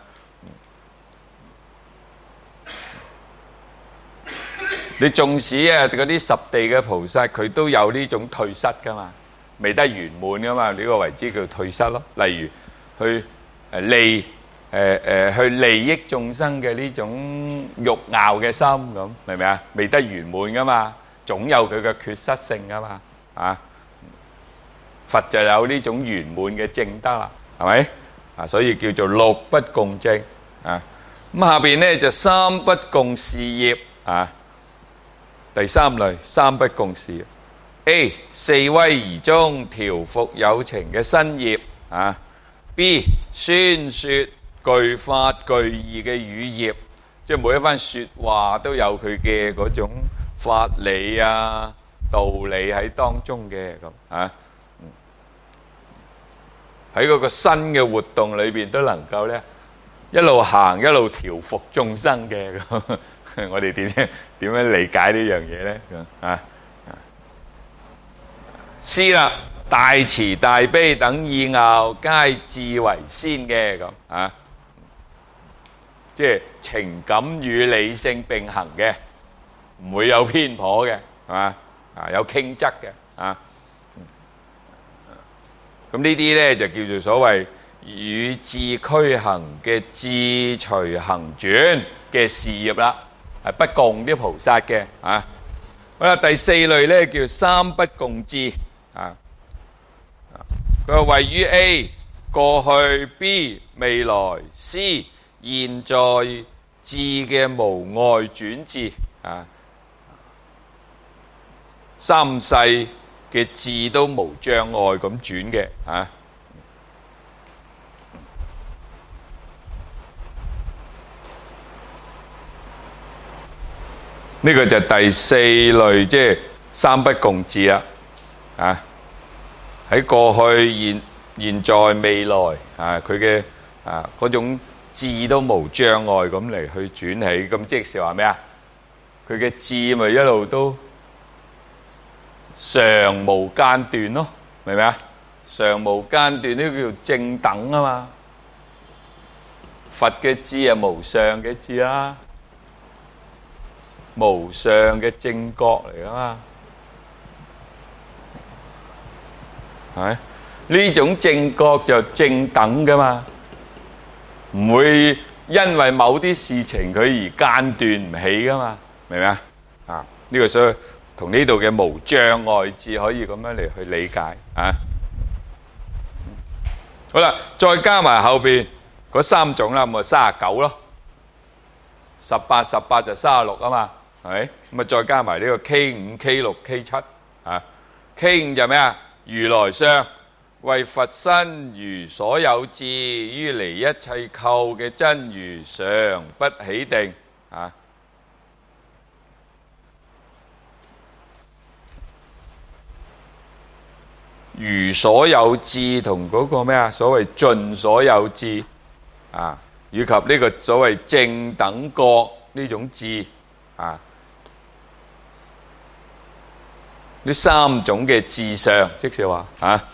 你縱使啊嗰啲十地嘅菩薩，佢都有呢種退失噶嘛，未得圓滿噶嘛，呢個為之叫退失咯。例如去誒利誒誒去利益眾生嘅呢種欲拗嘅心咁，明唔明啊？未得圓滿噶嘛，總有佢嘅缺失性噶嘛啊！佛就有呢種圓滿嘅證得啦。係咪啊？所以叫做六不共證啊。咁下邊呢就三不共事業啊。第三類三不共事業 A 四威儀中調伏有情嘅身業啊。B 宣說具法具義嘅語業，即係每一番説話都有佢嘅嗰種法理啊、道理喺當中嘅咁啊。喺嗰個新嘅活動裏邊都能夠咧一路行一路調伏眾生嘅，我哋點樣點樣理解呢樣嘢咧？啊 C 啦，大慈大悲等意樂皆智為先嘅咁啊，即係情感與理性並行嘅，唔會有偏頗嘅，係嘛啊？有傾側嘅啊。咁呢啲咧就叫做所謂與智俱行嘅智隨行轉嘅事業啦，係不共啲菩薩嘅啊。好啦，第四類咧叫三不共智啊。佢話位於 A 過去 ，B 未來 ，C 現在智嘅無礙轉智啊，三世嘅智都無障礙咁轉嘅啊！呢個就第四類，即係三不共智啦啊！喺過去、現現在、未來啊，佢嘅啊嗰種智都無障礙咁嚟去轉起，咁即係話咩啊？佢嘅智咪一路都常無間斷咯，明唔明啊？常無間斷呢個叫正等啊嘛。佛嘅智係無上嘅智啦，無上嘅正覺嚟噶嘛，係呢種正覺就正等噶嘛，唔會因為某啲事情佢而間斷唔起噶嘛，明唔明啊？啊，呢個所以。同呢度嘅無障礙智可以咁樣嚟去理解啊！好啦，再加埋後邊嗰三種啦，咁啊三十九咯，十八十八就三十六啊嘛，係咪？咁啊再加埋呢個 K 五 K 六 K 七啊 ，K 五就咩啊？如來相為佛身如所有智，於離一切構嘅真如常不起定啊！如所有智同嗰個咩啊？所謂盡所有智啊，以及呢個所謂正等覺呢種智啊，呢三種嘅智相，即是話啊，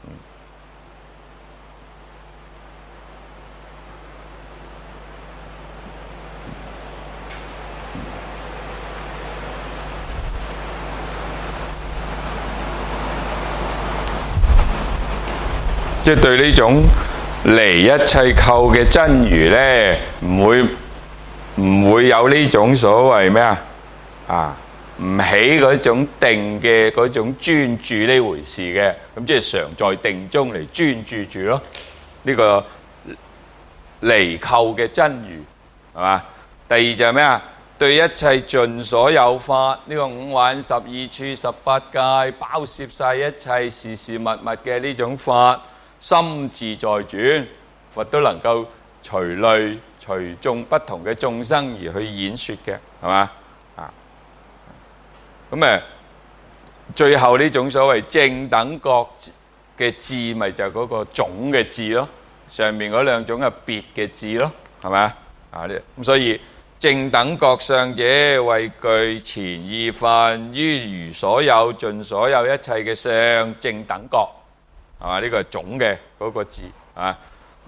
即係對呢種離一切構嘅真如咧，唔會唔會有呢種所謂咩啊？啊，唔起嗰種定嘅嗰種專注呢回事嘅，咁即係常在定中嚟專注住咯。呢個離構嘅真如係嘛？第二就係咩啊？對一切盡所有法，呢個五蘊十二處十八界，包攝晒一切事事物物嘅呢種法。心自在轉， 佛都能夠隨類隨眾不同嘅眾生而去演說嘅，係嘛？啊，咁誒，最後呢種所謂正等覺嘅智，咪就係嗰個種嘅智咯。上面嗰兩種係別嘅智咯，係咪啊？啊，咁所以正等覺相者，謂具前意分於如所有盡所有一切嘅相正等覺，係嘛？呢個係種嘅嗰個智啊。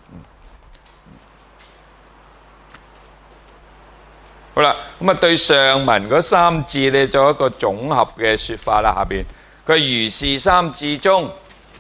好啦，咁啊對上文嗰三智咧做一個總合嘅說法啦。下邊佢如是三智中，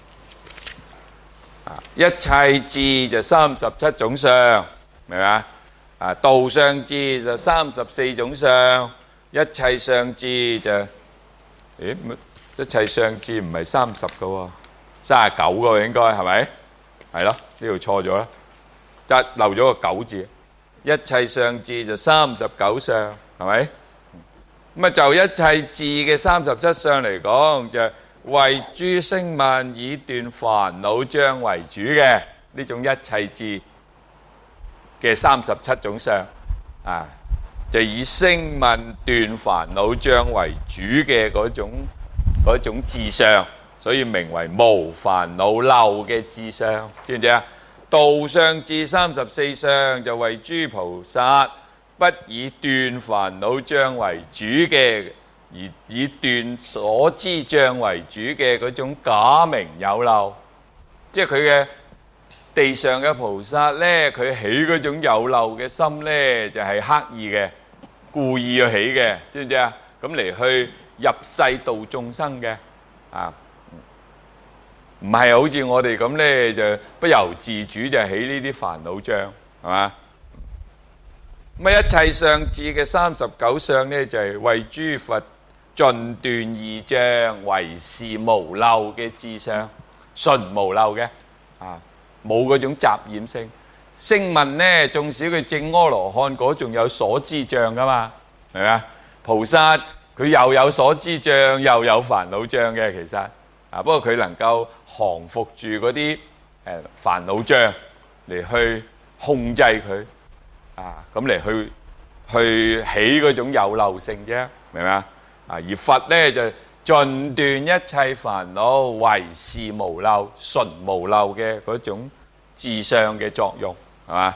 一切智就三十七種相，明嘛？啊，道相智就三十四種相，一切相智就，咦？一切相智唔係三十個喎，三十九個應該係咪？係咯，呢度錯咗啦，即漏咗個九字。一切相智就三十九相，係咪？咁啊就一切智嘅三十七相嚟講，就為諸聲聞以斷煩惱障為主嘅呢種一切智嘅三十七種相啊，就以聲聞斷煩惱障為主嘅嗰種嗰種智相，所以名為無煩惱漏嘅智相，知唔知啊？道相智三十四相就為諸菩薩不以斷煩惱障為主嘅，而以斷所知障為主嘅嗰種假名有漏，即係佢嘅地上嘅菩薩呢，佢起嗰種有漏嘅心呢，就係刻意嘅，故意要起嘅，知唔知啊？咁嚟去入世度眾生嘅啊。唔係好似我哋咁呢，就不由自主就起呢啲煩惱障，係嘛？咁啊，一切相智嘅三十九相呢，就係、是、為諸佛盡斷二障，為是無漏嘅智相，純無漏嘅啊，冇嗰種雜染性。聲聞呢，縱使佢證阿羅漢嗰仲有所知障噶嘛，係咪啊？菩薩佢又有所知障，又有煩惱障嘅，其實啊，不過佢能夠降服住嗰啲誒煩惱障嚟去控制佢啊，咁嚟去去起嗰種有漏性啫，明唔明啊？啊，而佛咧就盡斷一切煩惱，為是無漏、純無漏嘅嗰種智相嘅作用，係嘛？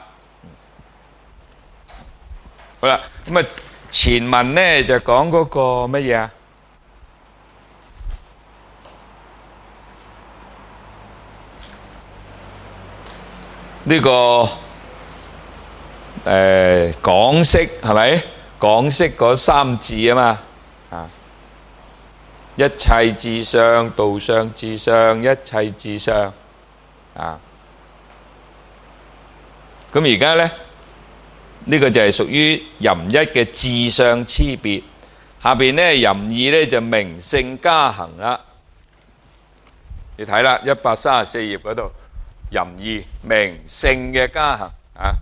好啦，咁啊前文咧就講嗰個乜嘢啊？呢個誒廣釋係咪？廣釋嗰三智啊嘛，啊，一切智相、道相智相、一切智相啊。咁而家咧，呢個就係屬於淫一嘅智相差別。下邊咧淫二咧就名勝加行啦。你睇啦，一百三十四頁嗰度。淫二名勝嘅加行啊，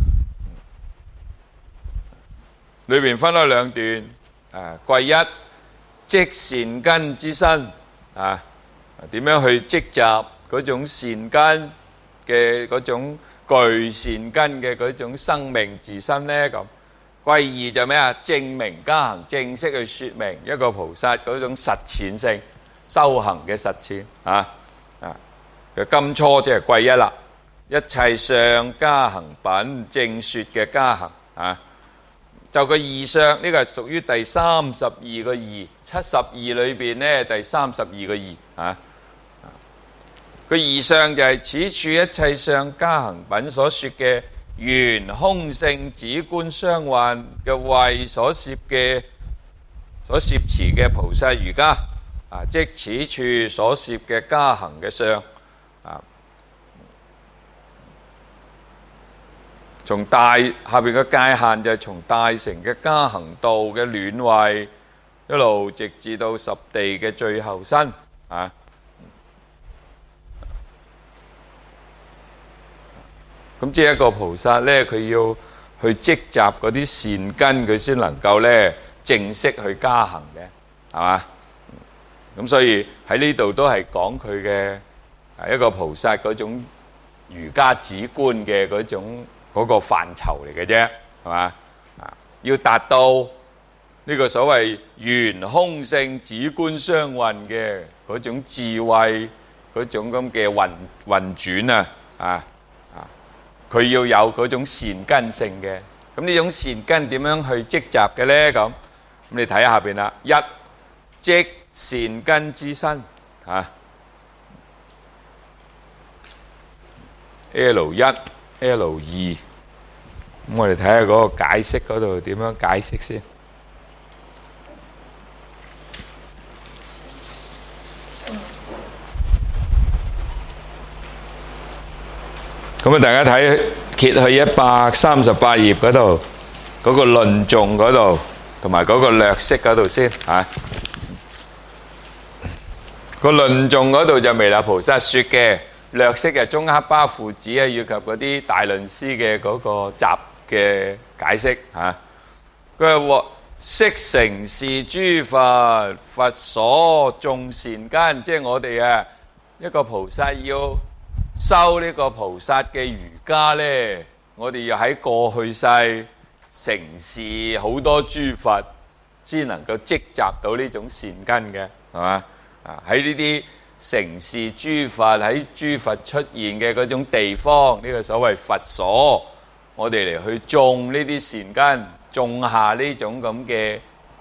裏邊分開兩段啊。貴一積善根之身啊，點樣去積集嗰種善根嘅嗰種具善根嘅嗰種生命自身呢？咁貴二就咩啊？正名加行，正式去說明一個菩薩嗰種實踐性修行嘅實踐啊啊嘅金初即係貴一啦。一切相加行品正說嘅加行啊，就個二相呢個係屬於第三十二個二，七十二裏邊呢第三十二個二啊。個二相就係此處一切相加行品所說嘅緣空性止觀相幻嘅慧所攝嘅所攝持嘅菩薩瑜伽啊，即此處所攝嘅加行嘅相啊。從大下邊嘅界限就係從大乘嘅加行道嘅暖慧一路直至到十地嘅最後身啊。咁即係一個菩薩呢，佢要去積集嗰啲善根，佢先能夠呢正式去加行嘅，係嘛？咁所以喺呢度都係講佢嘅一個菩薩嗰種儒家止觀嘅嗰種嗰個範疇嚟嘅啫，係嘛？啊，要達到呢個所謂圓空性止觀相運嘅嗰種智慧，嗰種咁嘅運運轉啊，啊啊，佢要有嗰種善根性嘅。咁呢種善根點樣去積集嘅咧？咁咁你睇下邊啦，一積善根之身啊 ，L 一 L 二，咁我哋睇下嗰個解釋嗰度點樣解釋先。咁啊，大家睇揭去一百三十八頁嗰度，嗰個論頌嗰度，同埋嗰個略釋嗰度先嚇。個論頌嗰度就彌勒菩薩説嘅，略釋係宗喀巴父子啊，以及嗰啲大論師嘅嗰個集嘅解釋嚇。佢話：悉成是諸佛，佛所種善根，即係我哋啊一個菩薩要修呢個菩薩嘅瑜伽呢，我哋要喺過去世成事好多諸佛，先能夠積集到呢種善根嘅，係嘛？啊，喺呢啲成事諸佛喺諸佛出現嘅嗰種地方，呢個所謂佛所，我哋嚟去種呢啲善根，種下呢種咁嘅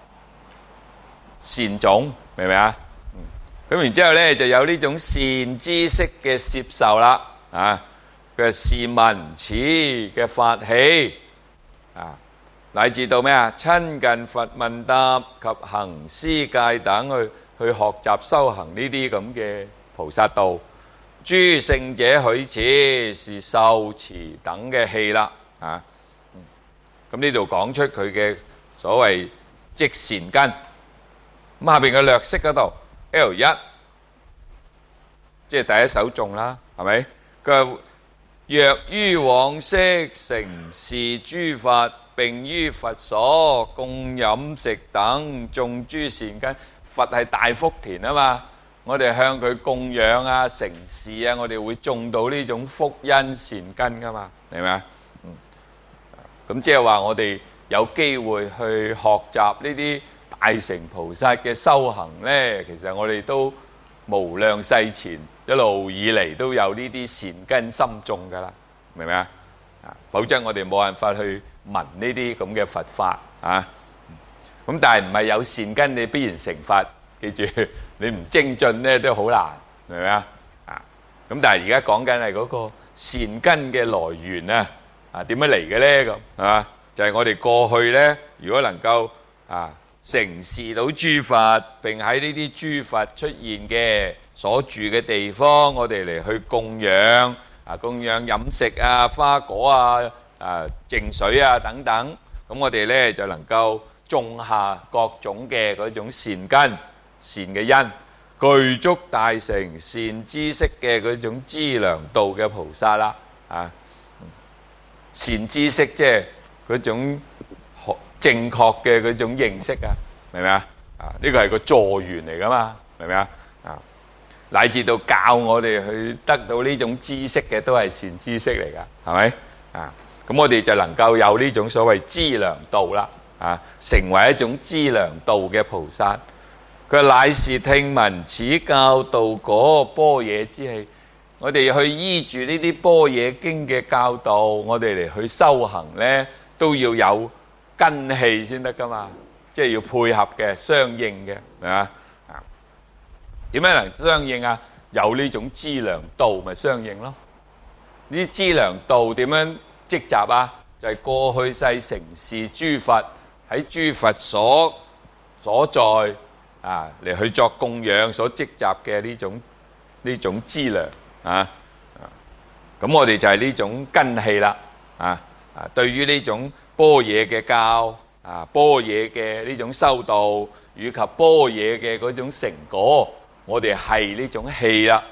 善種，明唔明啊？咁然之後咧，就有呢種善知識嘅攝受啦，啊，佢係是聞此嘅法器，啊，乃至到咩啊？親近佛問答及行施戒等去去學習修行呢啲咁嘅菩薩道，諸聖者許此是受持等嘅器啦，啊，咁呢度講出佢嘅所謂積善根，咁下邊嘅略釋嗰度。L 一，即係第一首頌啦，係咪？佢話若於往昔成事諸佛，並於佛所供飲食等種諸善根，佛係大福田啊嘛，我哋向佢供養啊、成事啊，我哋會種到呢種福因善根噶嘛，明唔明啊？嗯，咁即係話我哋有機會去學習呢啲大乘菩薩嘅修行呢，其實我哋都無量世前一路以嚟都有呢啲善根深種噶啦，明唔明啊？啊，否則我哋冇辦法去聞呢啲咁嘅佛法啊。咁但係唔係有善根你必然成佛，記住你唔精進呢都好難，明唔明啊？啊，咁但係而家講緊係嗰個善根嘅來源啊，啊點樣嚟嘅呢？咁啊，就係我哋過去呢，如果能夠啊成事到諸佛，並喺呢啲諸佛出現嘅所住嘅地方，我哋嚟去供養啊，供養飲食啊、花果啊、啊淨水啊等等，咁我哋呢就能夠種下各種嘅嗰種善根、善嘅因，具足大乘善知識嘅嗰種資糧道嘅菩薩啦，啊，善知識即係嗰種正確嘅嗰種認識啊，明唔明啊？啊，呢個係個助緣嚟噶嘛，明唔明啊？啊，乃至到教我哋去得到呢種知識嘅都係善知識嚟噶，係咪？啊，咁我哋就能夠有呢種所謂資糧道啦，啊，成為一種資糧道嘅菩薩。佢乃是聽聞此教導果般若之器，我哋去依住呢啲般若經嘅教導，我哋嚟去修行呢，都要有根器先得噶嘛，即係要配合嘅、相應嘅，係嘛？啊，點樣能相應啊？有呢種資糧道咪相應咯？呢啲資糧道點樣積集啊？就係過去世成事諸佛喺諸佛所所在啊，嚟去作供養所積集嘅呢種呢種資糧啊。咁我哋就係呢種根器啦，啊啊，對於呢種般若嘅教啊，般若嘅呢種修道，以及般若嘅嗰種成果，我哋係呢種器啦。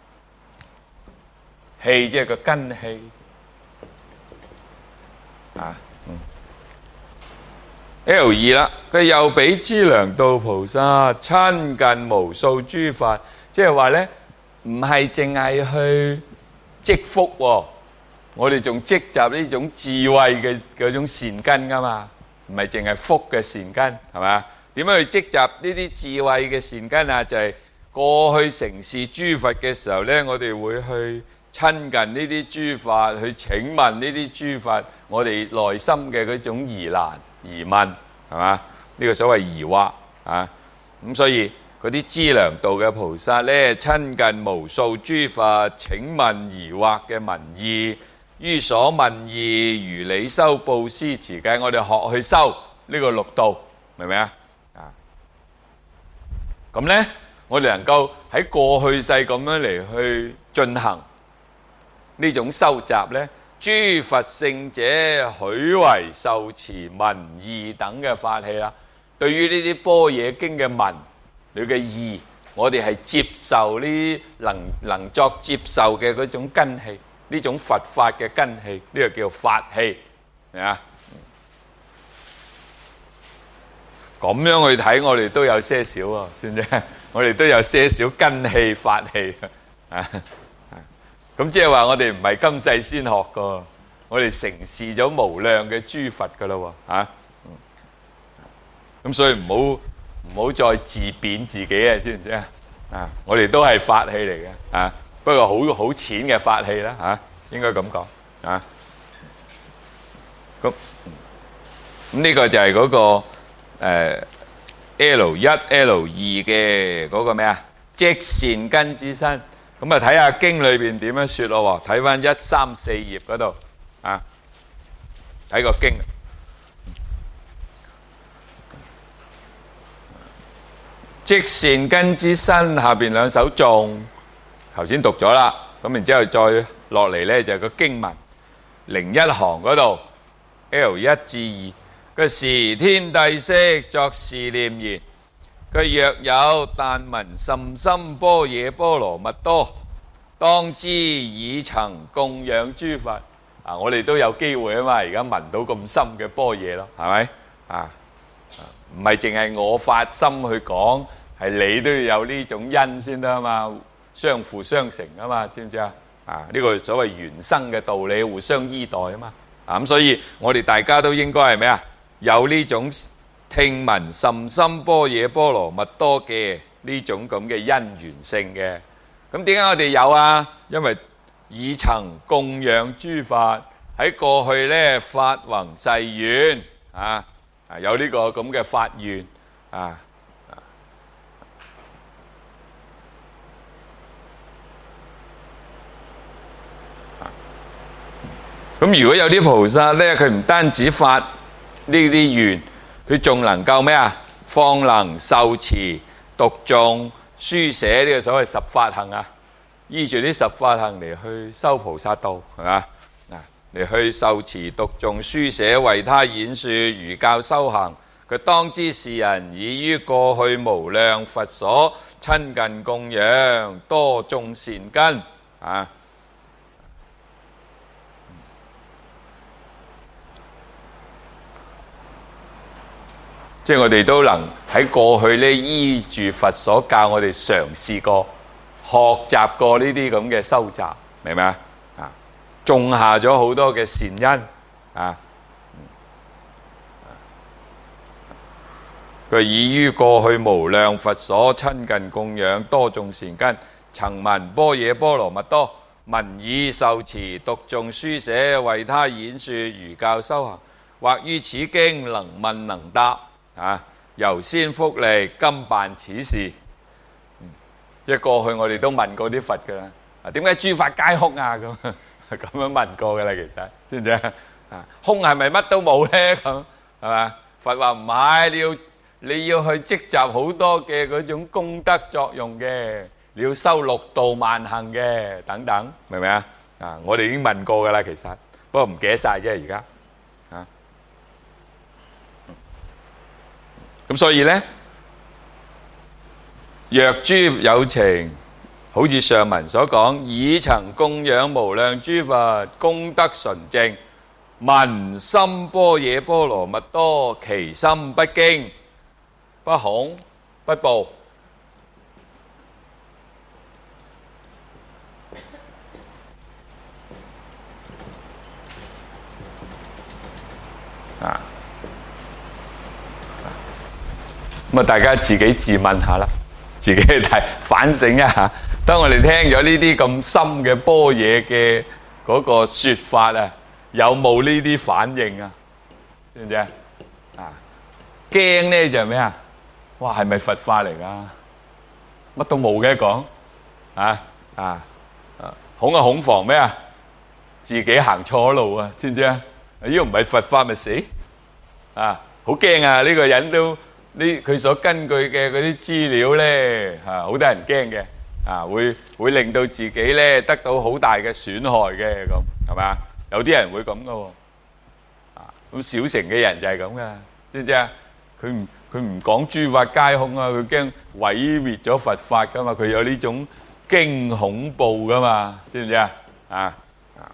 器即係個根器啊。嗯、L 二啦，佢又俾資糧道菩薩親近無數諸佛，即係話咧，唔係淨係去積福喎，我哋仲積集呢種智慧嘅嗰種善根噶嘛，唔係淨係福嘅善根，係嘛？點樣去積集呢啲智慧嘅善根啊？就係過去承事諸佛嘅時候呢，我哋會去親近呢啲諸法，去請問呢啲諸法，我哋內心嘅嗰種疑難疑問，係嘛？呢個所謂疑惑啊，咁所以嗰啲資糧道嘅菩薩呢，親近無數諸法，請問疑惑嘅民意，於所問義，如理修布施持戒，我哋學去修呢個六道，明唔明啊？啊，咁呢，我哋能夠喺過去世咁樣嚟去進行呢種修習呢，諸佛聖者許為受持文義等嘅法器啦。對於呢啲般若經嘅文，佢嘅義，我哋係接受呢能能作接受嘅嗰種根器，呢種佛法嘅根器，呢個叫法器，係啊。咁樣去睇，我哋都有些少啊，知唔知？我哋都有些少根器法器啊。咁即係話我哋唔係今世先學噶，我哋承事咗無量嘅諸佛噶啦喎，啊。咁所以唔好唔好再自貶自己啊，知唔知啊？啊，我哋都係法器嚟嘅，啊，不過好好淺嘅法器啦，嚇，應該咁講，啊。咁咁呢個就係嗰個誒 L 一 L 二嘅嗰個咩啊？積善根之身。咁啊，睇下經裏邊點樣説咯喎，睇翻一三四頁嗰度，啊，睇個經。積善根之身下邊兩首頌，頭先讀咗啦，咁然之後再落嚟呢，就係個經文零一行嗰度 L 一至二，個時天帝釋作是念言：佢若有但聞甚深般若波羅蜜多，當知已曾供養諸佛。啊，我哋都有機會啊嘛，而家聞到咁深嘅般若咯，係咪啊？唔係淨係我發心去講，係你都要有呢種因先得啊嘛，相輔相成啊嘛，知唔知啊？啊，呢個所謂緣生嘅道理，互相依代啊嘛。啊，咁所以我哋大家都應該係咩啊？有呢種聽聞甚深般若波羅蜜多嘅呢種咁嘅因緣性嘅。咁點解我哋有啊？因為已曾供養諸法，喺過去呢發宏誓願啊。啊，有呢個咁嘅發願啊！咁如果有啲菩薩呢，佢唔單止發呢啲願，佢仲能夠咩啊？方能受持、讀誦、書寫呢個所謂十法行啊，依住啲十法行嚟去修菩薩道，係嘛？嚟去受持、讀誦、書寫，為他演說、如教修行。佢當知是人已於過去無量佛所親近供養，多種善根啊！即係我哋都能喺過去呢，依住佛所教，我哋嘗試過、學習過呢啲咁嘅修習，明唔明啊？種下咗好多嘅善因啊！佢已於過去無量佛所親近供養，多種善根，曾聞般若波羅蜜多，聞已受持、讀誦、書寫，為他演說、如教修行，或於此經能問能答啊！由先福利，今辦此事。即係過去我哋都問過啲佛噶啦，啊，點解諸法皆空啊？咁咁樣問過嘅啦，其實知唔知啊？啊，空係咪乜都冇咧？咁係嘛？佛話唔係，你要你要去積集好多嘅嗰種功德作用嘅，你要修六度萬行嘅等等，明唔明啊？啊，我哋已經問過嘅啦，其實不過唔記得晒啫，而家啊。咁所以咧，若諸有情，好似上文所講，已曾供養無量諸佛，功德純正，聞深般若波羅蜜多，其心不驚、不恐、不怖。 啊。咁啊，大家自己自問下啦，自己睇反省一下。當我哋聽咗呢啲咁深嘅般若嘅嗰個說法啊，有冇呢啲反應啊？知唔知啊？啊，驚咧就係咩啊？哇，係咪佛法嚟噶？乜都冇嘅講啊啊啊！恐啊恐防咩啊？自己行錯路啊，知唔知啊？呢個唔係佛法咪死啊！好驚啊！呢個人都呢佢所根據嘅嗰啲資料咧，嚇好多人驚嘅啊，會會令到自己咧得到好大嘅損害嘅咁，係咪啊？有啲人會咁噶喎，啊咁小乘嘅人就係咁噶，知唔知啊？佢唔佢唔講諸法皆空啊，佢驚毀滅咗佛法噶嘛，佢有呢種驚恐怖噶嘛，知唔知啊？啊啊！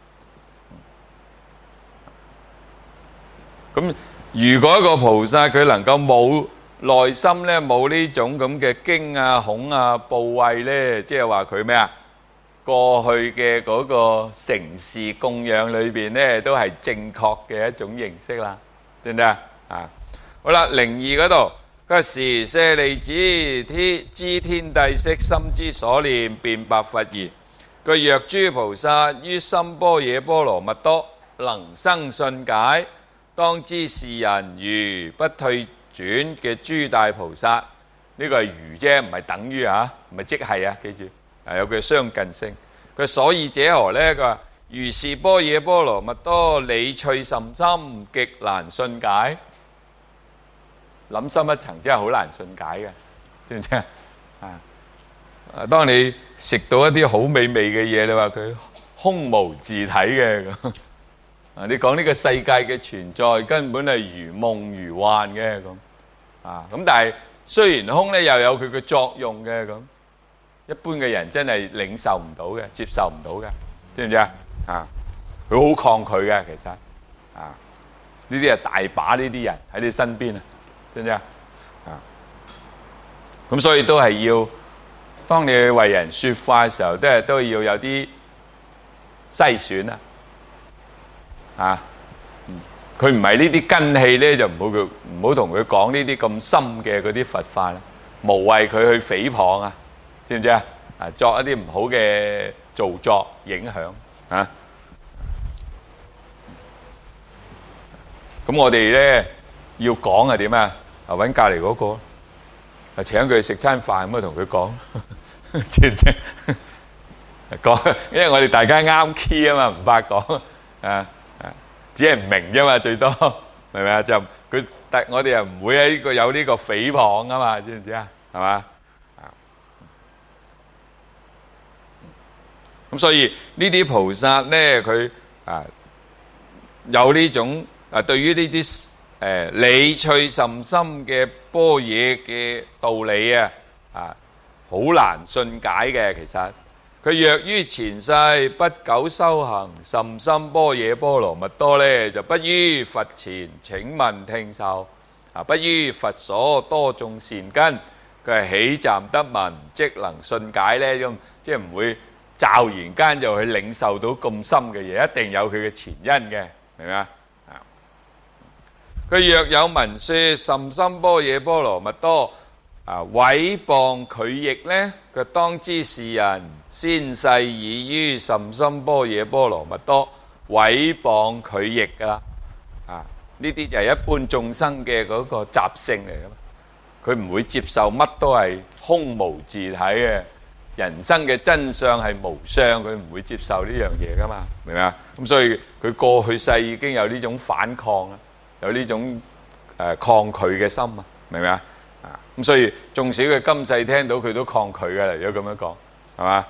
咁如果一個菩薩佢能夠冇內心咧冇呢種咁嘅驚啊恐啊怖畏咧，即係話佢咩啊？過去嘅嗰個承事供養裏邊咧，都係正確嘅一種形式啦，知唔知啊？啊！好啦，零二嗰度，佢話時舍利子，天知天帝釋心之所念，便白佛言：佢若諸菩薩於心般若波羅蜜多能生信解，當知是人如不退轉嘅諸大菩薩。呢、這個係如啫，唔係等於啊，唔係即係啊，記住啊，有佢相近性。佢所以者何呢？佢話如是般若波羅蜜多理趣甚深，極難信解。諗深一層真係好難信解嘅，知唔知啊？啊，當你食到一啲好美味嘅嘢，你話佢空無自體嘅咁，啊，你講呢個世界嘅存在根本係如夢如幻嘅咁，啊，咁但係雖然空咧，又有佢嘅作用嘅咁，一般嘅人真係領受唔到嘅，接受唔到嘅，知唔知啊？啊，佢好抗拒嘅，其實啊，呢啲係大把呢啲人喺你身邊啊。知唔知啊？啊，咁所以都係要，當你為人說法嘅時候，都係都要有啲篩選啊！啊，佢唔係呢啲根器咧，就唔好佢唔好同佢講呢啲咁深嘅嗰啲佛法啦，無謂佢去誹謗啊！知唔知啊？啊，作一啲唔好嘅造作影響啊！咁我哋咧。要講係點啊？啊，揾隔離嗰個，啊請佢食餐飯咁啊，同佢講，知唔知？講，因為我哋大家啱 key 啊嘛，唔怕講啊啊，只係唔明啫嘛，最多明唔明啊？就佢，但我哋又唔會喺呢個有呢個誹謗啊嘛，知唔知啊？係嘛？咁所以呢啲菩薩咧，佢啊有呢種啊，對於呢啲。誒理趣甚深嘅般若嘅道理啊，啊好難信解嘅。其實佢若於前世不久修行甚深般若波羅蜜多咧，就不於佛前請問聽受啊，不於佛所多種善根，佢係起暫得聞，即能信解咧。咁即係唔會驟然間就去領受到咁深嘅嘢，一定有佢嘅前因嘅，明唔明啊？佢若有聞說甚深般若波羅蜜多啊，毀謗佢譯呢，佢當知是人先世已於甚深般若波羅蜜多毀謗佢譯噶啦。啊，呢啲就係一般眾生嘅嗰個習性嚟噶嘛，佢唔會接受乜都係空無自體嘅，人生嘅真相係無相，佢唔會接受呢樣嘢噶嘛，明唔明啊？咁所以佢過去世已經有呢種反抗啊。有呢種誒、呃、抗拒嘅心啊，明唔明啊？啊，咁所以縱使佢今世聽到佢都抗拒嘅啦，如果咁樣講，係嘛？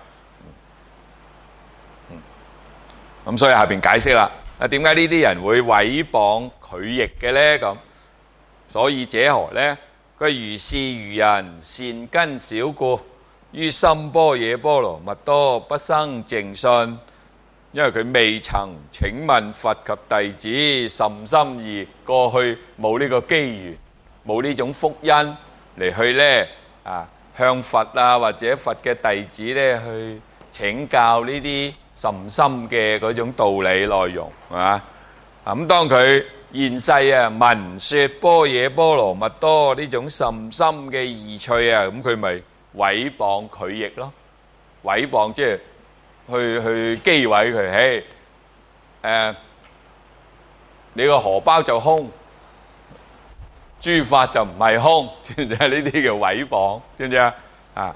嗯，咁所以下邊解釋啦，啊點解呢啲人會毀謗佢譯嘅咧？咁所以者何咧？佢如是愚人善根少故，於心般若波羅蜜多不生淨信。因為佢未曾請問佛及弟子甚深義，過去冇呢個機緣，冇呢種福因嚟去咧啊，向佛啊或者佛嘅弟子咧去請教呢啲甚深嘅嗰種道理內容，係嘛？啊咁當佢現世啊，聞說般若波羅蜜多呢種甚深嘅義趣啊，咁佢咪毀謗佢譯咯？毀謗即係去去詆毀佢，嘿，誒，你個荷包就空，諸法就唔係空，知唔知啊？呢啲叫毀謗，知唔知啊？啊，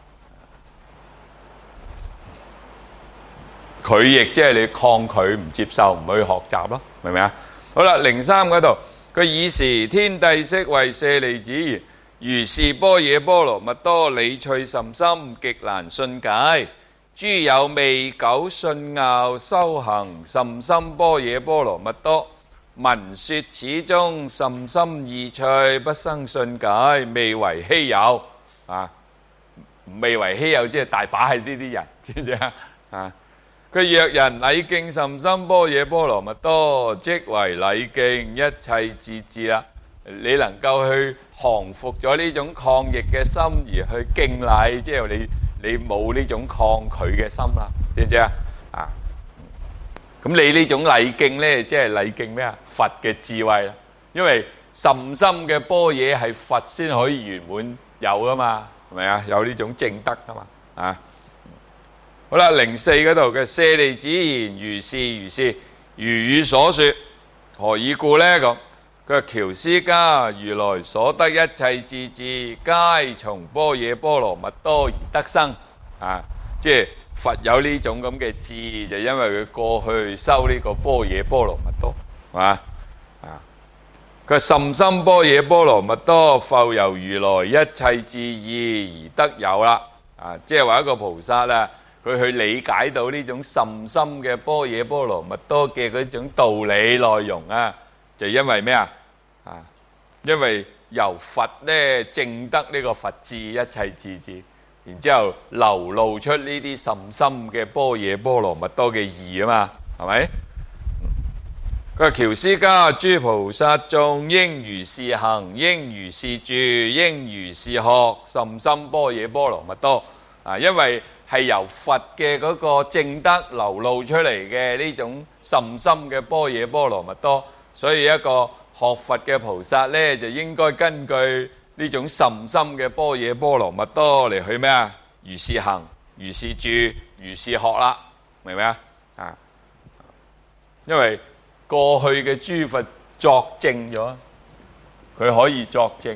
佢譯即係你抗拒、唔接受、唔去學習咯，明唔明啊？好啦，零三嗰度，佢以時天帝釋為舍利子言：如是般若波羅蜜多，理趣甚深，極難信解。諸有未久信拗，修行甚深般若波羅蜜多，聞說此中甚深義趣，不生信解，未為稀有。啊，未為稀有，即係大把係呢啲人，知唔知啊？啊！佢若人禮敬甚深般若波羅蜜多，即為禮敬一切智智啦。你能夠去降服咗呢種抗逆嘅心，而去敬禮，即係你你冇呢種抗拒嘅心啦，知唔知啊？啊，咁你呢種禮敬呢，即係禮敬咩啊？佛嘅智慧啦，因為甚深嘅般若係佛先可以圓滿有噶嘛，係咪啊？有呢種正德噶嘛，啊。好啦，零四嗰度嘅舍利子言：如是如是，如汝所說，何以故呢？咁佢話：憍尸迦，如來所得一切智智，皆從般若波羅蜜多而得生。啊，即係佛有呢種咁嘅智，就因為佢過去修呢個般若波羅蜜多，係嘛？啊，佢話甚深般若波羅蜜多，復由如來一切智義而得有啦。啊，即係話一個菩薩啊。佢去理解到呢種甚深嘅般若波羅蜜多嘅嗰種道理內容啊，就因為咩啊？啊，因為由佛咧證得呢個佛智一切智智，然之後流露出呢啲甚深嘅般若波羅蜜多嘅義啊嘛，係咪？佢話：憍尸迦，諸菩薩眾應如是行，應如是住，應如是學，甚深般若波羅蜜多啊！因為係由佛嘅嗰個證德流露出嚟嘅呢種甚深嘅般若波羅蜜多，所以一個學佛嘅菩薩呢，就應該根據呢種甚深嘅般若波羅蜜多嚟去咩啊？如是行，如是住，如是學啦，明唔明啊？啊，因為過去嘅諸佛作證咗，佢可以作證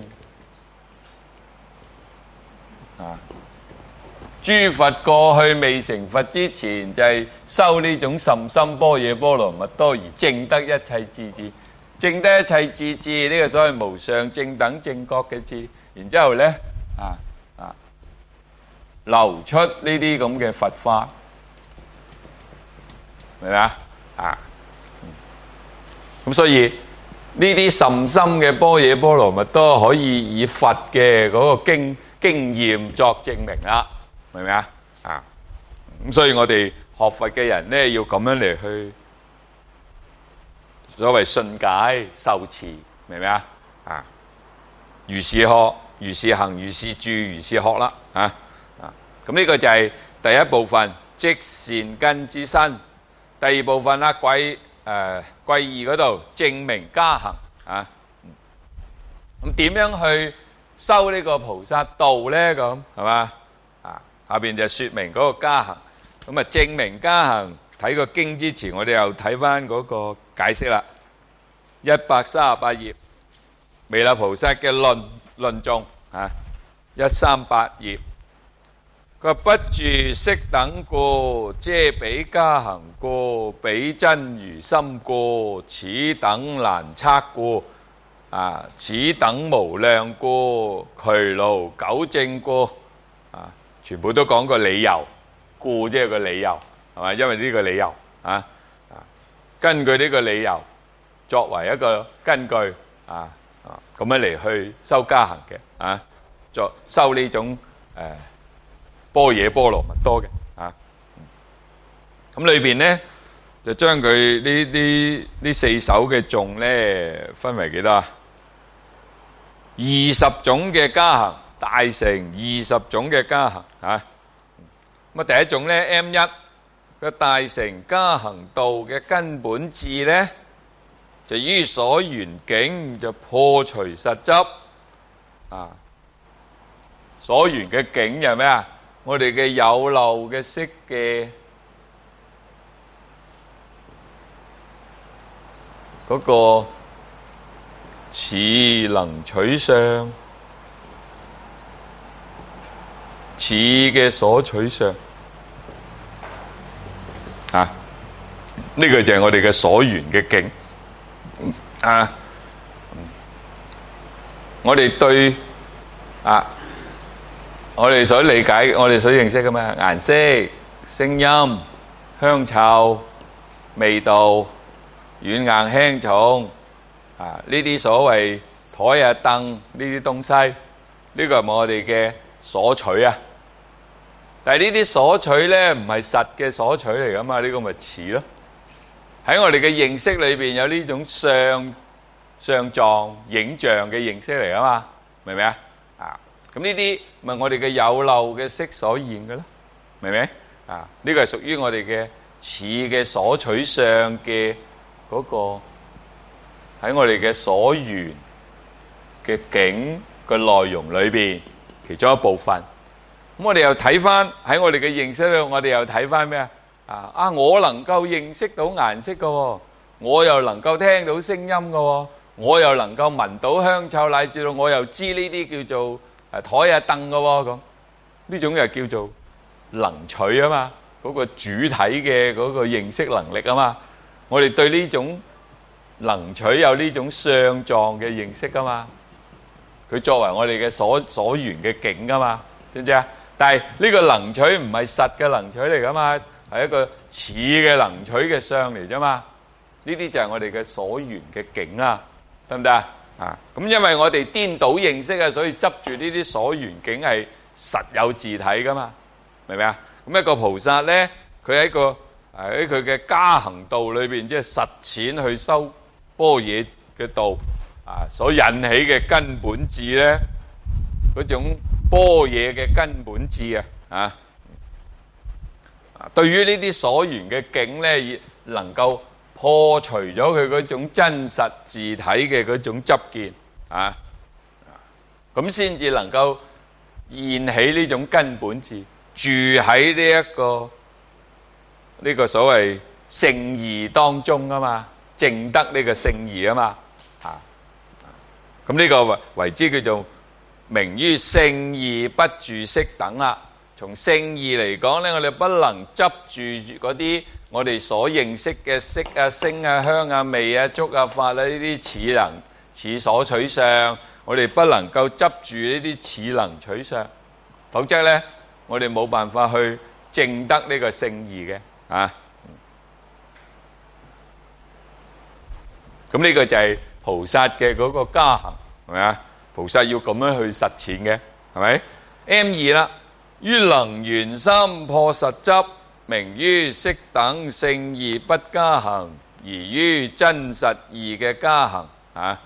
啊。諸佛過去未成佛之前，就係修呢種甚深般若波羅蜜多而證得一切智智，證得一切智智呢個所謂無上正等正覺嘅智，然之後咧啊啊流出呢啲咁嘅佛法，明唔明啊？啊，咁所以呢啲甚深嘅般若波羅蜜多可以以佛嘅嗰個經經驗作證明啦。明唔明啊？啊，咁所以我哋學佛嘅人咧，要咁樣嚟去所謂信解受持，明唔明啊？啊，如是學，如是行，如是住，如是學啦，啊啊，咁呢個就係第一部分，即善根之身。第二部分啦，貴誒貴二嗰度證明加行啊。咁點樣去修呢個菩薩道咧？咁係嘛？下邊就說明嗰個加行，咁啊證明加行。睇個經之前，我哋又睇翻嗰個解釋啦。一百三十八頁，彌勒菩薩嘅論論頌啊，一三八頁。佢話不住色等故，遮彼加行故，彼真如心故，此等難測故，啊，此等無量故，劬勞久證故，啊。全部都講個理由，故即係個理由，係咪？因為呢個理由啊啊，根據呢個理由作為一個根據啊啊，咁樣嚟去修加行嘅啊，作修呢種誒般若波羅蜜多嘅啊。咁裏邊咧就將佢呢啲呢四首嘅頌咧分為幾多啊？二十種嘅加行。大乘二十種嘅加行啊，咁啊第一種咧 M 一個大乘加行道嘅根本智咧， 就於所緣境就破除實執啊！所緣嘅境係咩啊？我哋嘅有漏嘅色嘅嗰個似能取相，似嘅所取相啊！呢個就係我哋嘅所緣嘅境啊！我哋對啊，我哋所理解，我哋所認識嘅咩？顏色、聲音、香臭、味道、軟硬輕重啊！呢啲所謂台啊、凳呢啲東西，呢個係我哋嘅所取啊！但係呢啲所取咧，唔係實嘅所取嚟噶嘛？呢個咪似咯。喺我哋嘅認識裏邊有呢種相、相狀、影像嘅認識嚟噶嘛？明唔明啊？啊，咁呢啲咪我哋嘅有漏嘅色所現嘅咯？明唔明啊？呢個係屬於我哋嘅似嘅所取相嘅嗰個喺我哋嘅所緣嘅境嘅內容裏邊其中一部分。咁我哋又睇翻喺我哋嘅認識度，我哋又睇翻咩啊？啊啊！我能夠認識到顏色嘅，我又能夠聽到聲音嘅，我又能夠聞到香臭，乃至到我又知呢啲叫做誒台啊凳嘅咁，呢種就叫做能取啊嘛，嗰個主體嘅嗰個認識能力啊嘛。我哋對呢種能取有呢種相狀嘅認識啊嘛，佢作為我哋嘅所所緣嘅境啊嘛，知唔知啊？但係呢個能取唔係實嘅能取嚟噶嘛。係一個似嘅能取嘅相嚟啫嘛，呢啲就係我哋嘅所緣嘅境啦，得唔得啊？啊，咁因為我哋顛倒認識啊，所以執住呢啲所緣境係實有自體噶嘛，明唔明啊？咁一個菩薩咧，佢喺個喺佢嘅加行道裏邊，即係實踐去修般若嘅道啊，所引起嘅根本智咧，嗰種般若嘅根本智啊，啊。對於呢啲所緣嘅境咧，能夠破除咗佢嗰種真實自體嘅嗰種執見啊，咁先至能夠現起呢種根本智，住喺呢一個呢個所謂聖義當中啊嘛，證得呢個聖義啊嘛，啊，咁呢個為為之叫做名於聖義不住色等啦。從聖義嚟講咧，我哋不能執住嗰啲我哋所認識嘅色啊、聲啊、香啊、味啊、觸啊、法啊呢啲似能似所取相，我哋不能夠執住呢啲似能取相，否則咧我哋冇辦法去證得呢個聖義嘅啊。咁呢個就係菩薩嘅嗰個加行，係咪啊？菩薩要咁樣去實踐嘅，係咪 ？M 二啦。於能緣心破實執，名於色等聖義不加行，而於真實義嘅加行啊。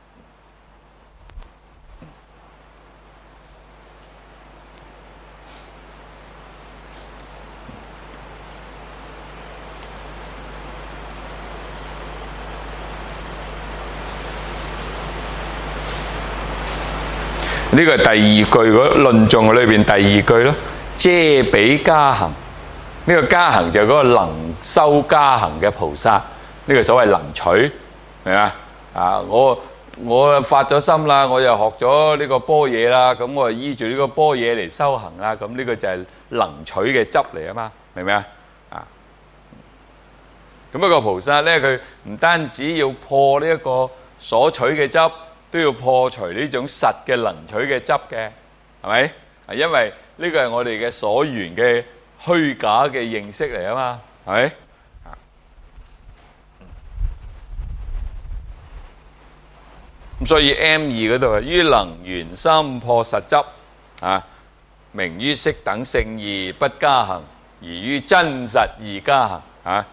呢個係第二句嗰論頌裏邊第二句咯，遮彼加行。呢個加行就係嗰個能修加行嘅菩薩，呢個所謂能取，明嘛？啊，我我發咗心啦，我又學咗呢個般若啦，咁我就依住呢個般若嚟修行啦，咁呢個就係能取嘅執嚟啊嘛，明唔明啊？啊，咁一個菩薩咧，佢唔單止要破呢一個所取嘅執，都要破除呢種實嘅能取嘅執嘅，係咪？啊，因為呢個係我哋嘅所緣嘅虛假嘅認識嚟啊嘛，係咪？咁所以 M 二嗰度啊，於能緣心破實執啊，名於色等聖義不加行，而於真實義加行啊。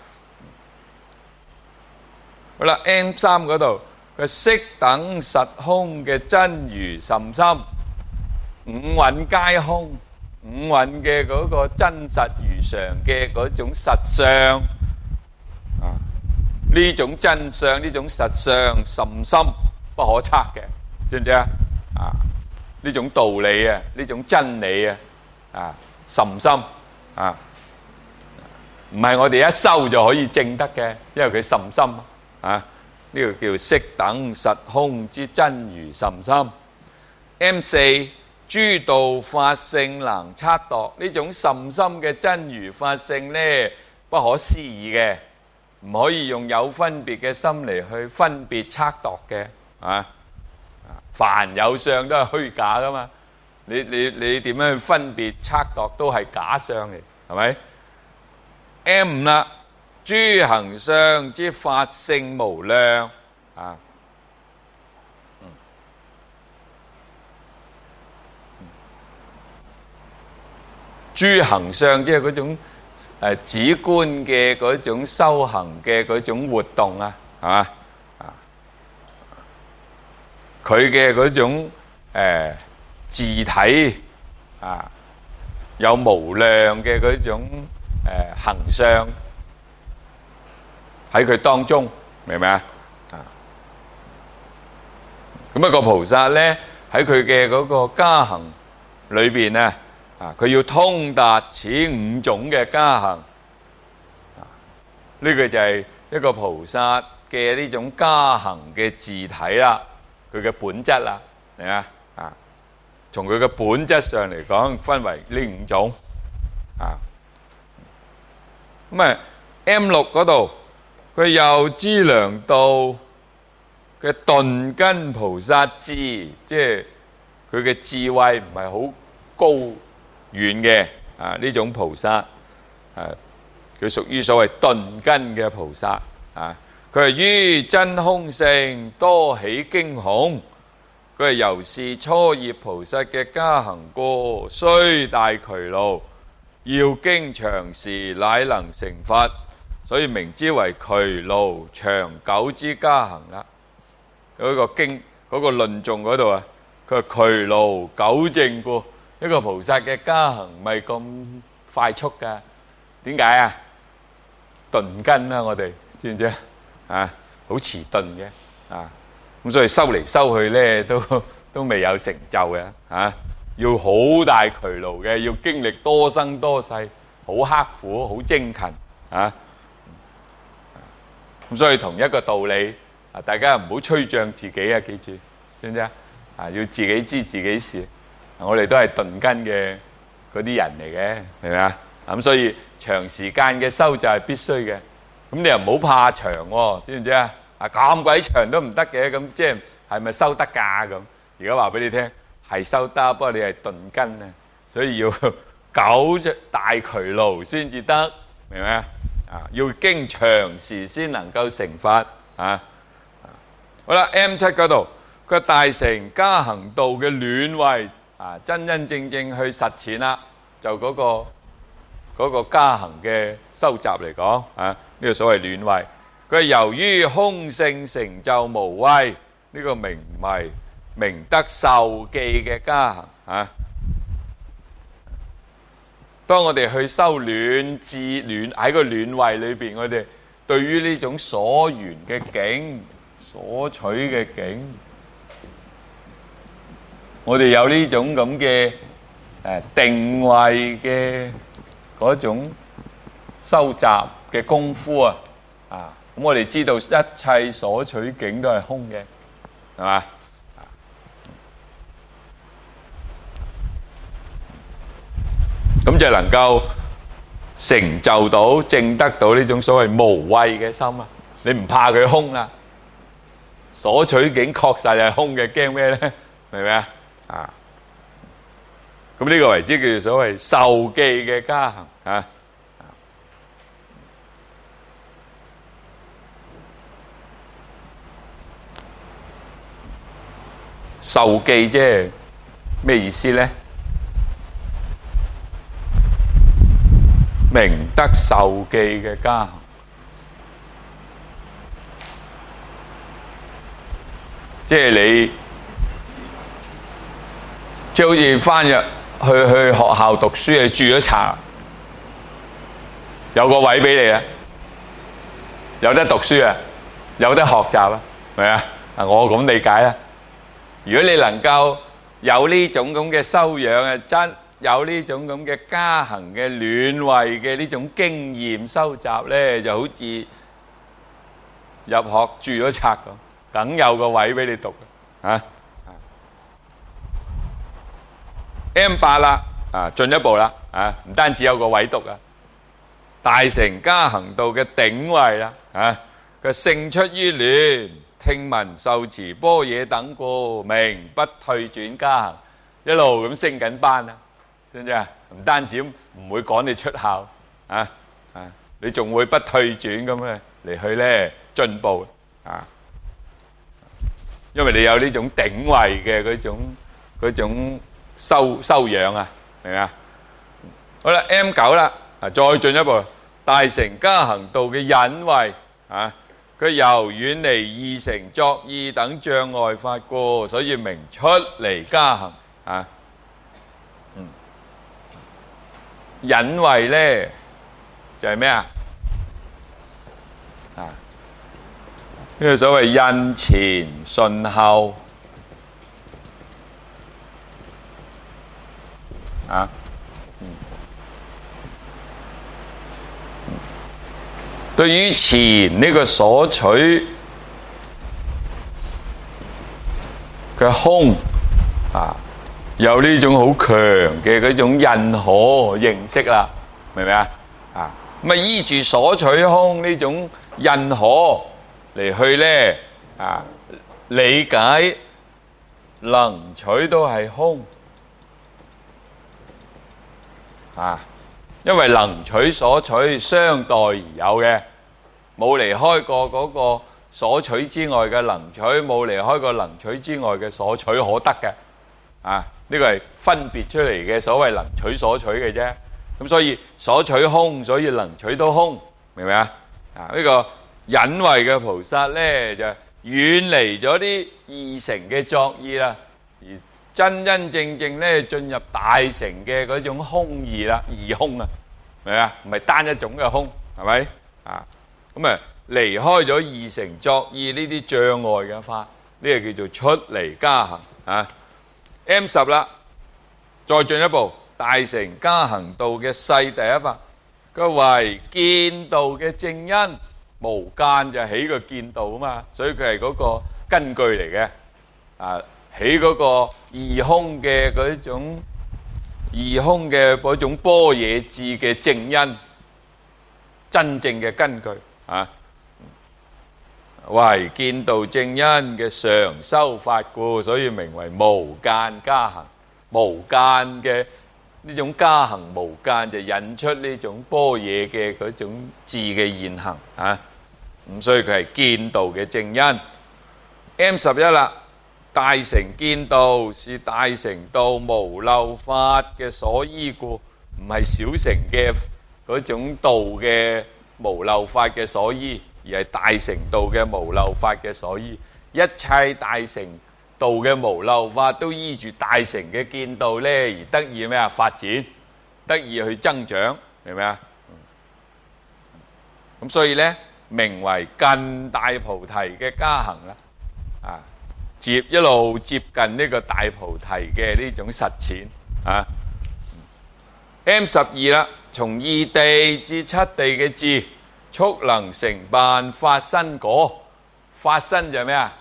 好啦 ，M 三嗰度。個色等實空嘅真如甚深，五蘊皆空，五蘊嘅嗰個真實如常嘅嗰種實相啊， 呢種真相，呢種實相甚深不可測嘅，知唔知啊？啊，呢種道理啊，呢種真理啊，啊，甚深啊，唔係我哋一修就可以證得嘅，因為佢甚深啊。呢個叫色等實空之真如甚深。M 四諸道法性能測度，呢種甚深嘅真如法性呢，不可思議嘅，唔可以用有分別嘅心嚟去分別測度嘅啊！凡有相都係虛假噶嘛，你你你點樣去分別測度都係假相嚟，係咪 ？M 五啦，諸行相之法性無量啊！諸行相即係嗰種誒止觀嘅嗰種修行嘅嗰種活動啊，係嘛啊？佢嘅嗰種誒自體啊，有無量嘅嗰種誒行相喺佢當中，明唔明啊？啊，咁一個菩薩咧喺佢嘅嗰個加行裏邊咧。啊！佢要通達此五種嘅加行，啊！呢個就係一個菩薩嘅呢種加行嘅自體啦，佢嘅本質啦，明嘛？啊！從佢嘅本質上嚟講，分為呢五種，啊！咁啊 M 六嗰度，佢又資糧道嘅頓根菩薩智，即係佢嘅智慧唔係好高遠嘅啊，呢種菩薩啊，佢屬於所謂頓根嘅菩薩啊。佢係於真空性多起驚恐，佢係由是初業菩薩嘅加行過，雖大劬勞，要經長時乃能成佛，所以名之為劬勞長久之加行啦。嗰個經嗰個論頌嗰度啊，佢係劬勞久證過。一個菩薩嘅加行唔係咁快速噶，點解啊？頓根啦，我哋知唔知啊？啊，好遲鈍嘅啊，咁所以修嚟修去咧，都都未有成就嘅啊，要好大劬勞嘅，要經歷多生多世，好刻苦，好精勤啊。咁所以同一個道理啊，大家唔好吹脹自己啊，記住，知唔知啊？啊，要自己知自己事。我哋都係頓根嘅嗰啲人嚟嘅，明唔明啊？咁所以長時間嘅修就係必須嘅。咁你又唔好怕長喎，知唔知啊？啊咁鬼長都唔得嘅，咁即係係咪修得㗎？咁而家話俾你聽，係修得，不過你係頓根啊，所以要久著大劬勞先至得，明唔明啊？啊，要經長時先能夠成佛啊！好啦 ，M 七嗰度，佢大成加行道嘅暖慧。啊！真真正正去實踐啦，就嗰個嗰個加行嘅收集嚟講啊，呢個所謂暖慧，佢係由於空性成就無畏，呢個名為明德受記嘅加行啊。當我哋去修暖智暖喺個暖慧裏邊，我哋對於呢種所緣嘅境、所取嘅境。我哋有呢種咁嘅誒定位嘅嗰種收集嘅功夫啊，啊咁我哋知道一切所取境都係空嘅，係嘛？咁就能夠成就到證得到呢種所謂無畏嘅心啊！你唔怕佢空啦，所取境確實係空嘅，驚咩咧？明唔明啊？啊，咁呢個為之叫做所謂受記嘅加行啊。受記即係咩意思咧？明德受記嘅加行，即係你。即係好似翻入去去學校讀書，你住咗茶，有個位俾你啊！ 有得讀書啊，有得學習啊，係咪啊？啊，我咁理解啦。如果你能夠有呢種咁嘅修養啊，真有呢種咁嘅家行嘅暖胃嘅呢種經驗收集咧，就好似入學注咗冊咁，梗有個位俾你讀啊。M 八啦，啊，進一步啦，啊，唔單止有個位讀啊，大成家行道嘅頂位啦，啊，佢勝出於亂，聽聞受持般若等故，名不退轉家行，一路咁升緊班啊，知唔知啊？唔單止唔會趕你出校，啊啊，你仲會不退轉咁咧嚟去咧進步啊，因為你有呢種頂位嘅嗰種嗰種修修養啊，明唔明啊？好啦 ，M 九啦，啊，再進一步，大成家行道嘅忍位啊，佢由遠離二乘作意等障礙法故，所以名出離家行啊。嗯，忍位咧就係咩啊？啊，呢個所謂印前順後啊。對於前呢個所取嘅空啊，有呢種好強嘅嗰種認可認識啦，明唔明啊？啊，咁啊依住所取空呢種認可嚟去咧啊，理解能取都係空啊。因為能取所取相待而有嘅，冇離開過嗰個所取之外嘅能取，冇離開過能取之外嘅所取可得嘅，啊，呢個係分別出嚟嘅所謂能取所取嘅啫。咁所以所取空，所以能取都空，明唔明啊？啊，呢個忍位嘅菩薩咧就遠離咗啲二乘嘅作意啦，而真真正正咧進入大乘嘅嗰種空義啦，二空啊，明唔明啊？唔係單一種嘅空，係咪啊？咁啊離開咗二乘作意呢啲障礙嘅法，呢個叫做出離家行啊。M 十啦，再進一步，大成家行道嘅細第一法，佢為見道嘅正因，無間就起個見道啊嘛，所以佢係嗰個根據嚟嘅啊。起嗰個二空嘅嗰種二空嘅嗰種般若智嘅正因，真正嘅根據啊，為見道正因嘅常修法故，所以名為無間家行。無間嘅呢種家行無間，就引出呢種般若嘅嗰種智嘅現行啊。咁所以佢係見道嘅正因。M 十一啦。大成見道是大成道無漏法嘅所依故，唔係小乘嘅嗰種道嘅無漏法嘅所依，而係大成道嘅無漏法嘅所依。一切大成道嘅無漏法都依住大成嘅見道咧，而得以咩啊發展，得以去增長，明唔明啊？咁所以咧，名為近大菩提嘅家行啦，啊。接一路接近呢個大菩提嘅呢種實踐啊。M 十二啦，從二地至七地嘅智，速能成辦法身果。法身就係咩啊？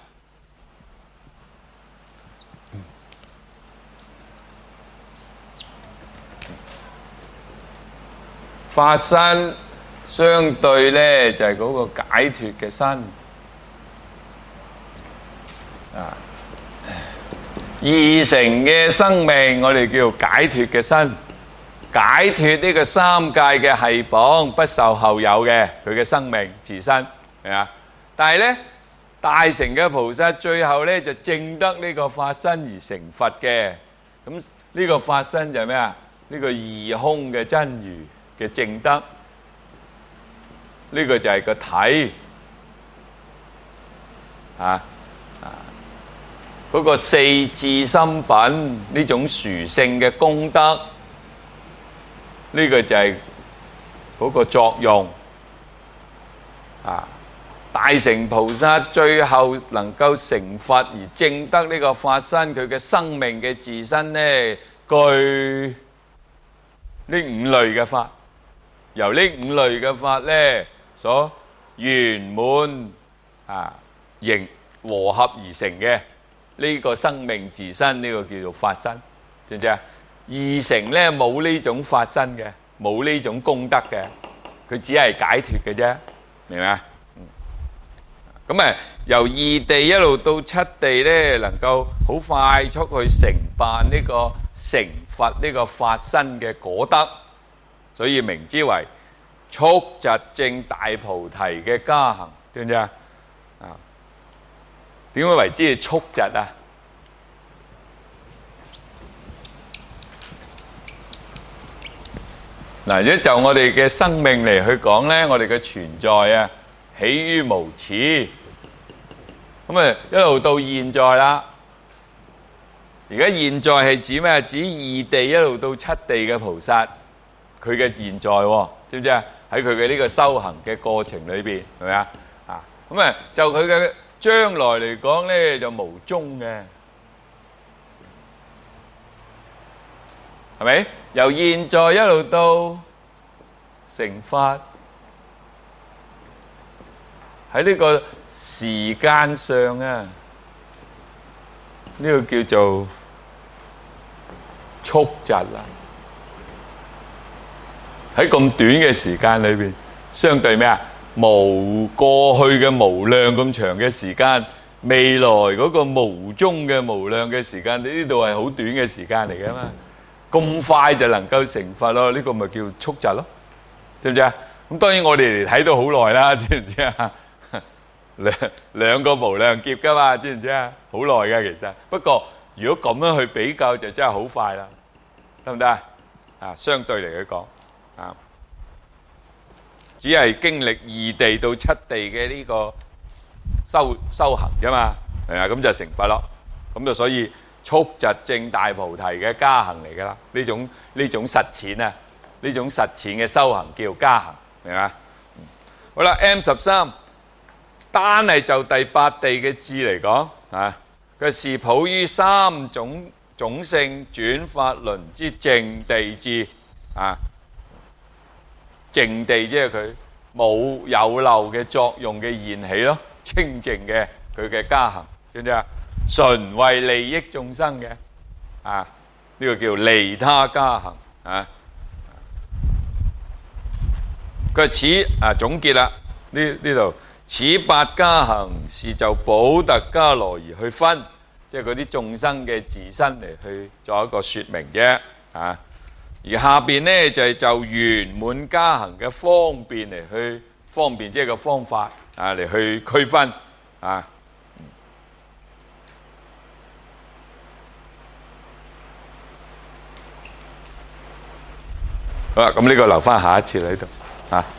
法身相對咧就係嗰個解脫嘅身。啊！二乘嘅生命，我哋叫解脫嘅身，解脫呢個三界嘅繫綁，不受後有嘅佢嘅生命自身，係啊。但係咧，大乘嘅菩薩最後咧就證得呢個法身而成佛嘅。咁呢個法身就係咩啊？呢個二空嘅真如嘅證得，呢個就係個體啊。嗰個四智心品呢種殊勝嘅功德，呢個就係嗰個作用啊！ 大乘菩薩最後能夠成佛而證得呢個法身，佢嘅生命嘅自身呢，具呢五類嘅法，由呢五類嘅法呢所圓滿啊形和合而成嘅呢個生命自身，呢個叫做法身，知唔知啊？二乘呢冇呢種法身嘅，冇呢種功德嘅，佢只係解脫嘅啫，明唔明啊？咁啊，由二地一路到七地呢，能夠好快速去成辦呢個成佛呢個法身嘅果德，所以名之為速疾證大菩提嘅加行，知唔知啊？啊，點解為之速疾啊？嗱，如果就我哋嘅生命嚟去講呢，我哋嘅存在啊，起於無始，咁啊一路到現在啦。而家現在係指咩？指二地一路到七地嘅菩薩，佢嘅現在喎，知唔知啊？喺佢嘅呢個修行嘅過程裏邊，係咪啊？啊，咁啊就佢嘅將來嚟講呢，就無終嘅，係咪？由現在一路到成佛，喺呢個時間上啊，呢個叫做速疾啦。喺咁短嘅時間裏邊，相對咩啊？無過去嘅無量咁長嘅時間，未來嗰個無終嘅無量嘅時間，你呢度係好短嘅時間嚟噶嘛？咁快就能夠成佛咯，呢個咪叫速疾咯，知唔知啊？咁當然我哋嚟睇到好耐啦，知唔知啊？兩兩個無量劫噶嘛，知唔知啊？好耐噶其實，不過如果咁樣去比較就真係好快啦，得唔得啊？啊，相對嚟講啊，只係經歷二地到七地嘅呢個修修行啫嘛，係啊，咁就成佛咯，咁就所以。速疾證大菩提嘅加行嚟噶啦，呢種呢種實踐啊，呢種實踐嘅修行叫加行，明嘛？好啦 ，M 十三單係就第八地嘅智嚟講啊，佢是普於三種種性轉法輪之淨地智啊，淨地即係佢冇有漏嘅作用嘅現起咯，清淨嘅佢嘅加行，知唔知啊？純為利益眾生嘅，啊，呢個叫利他加行啊。佢此啊總結啦，呢呢度此八加行是就補特伽羅而去分，即係嗰啲眾生嘅自身嚟去做一個說明啫，啊。而下邊呢就係就圓滿加行嘅方便嚟去方便，即係個方法啊嚟去區分啊。好啦，咁呢個留翻下一次喺度，啊。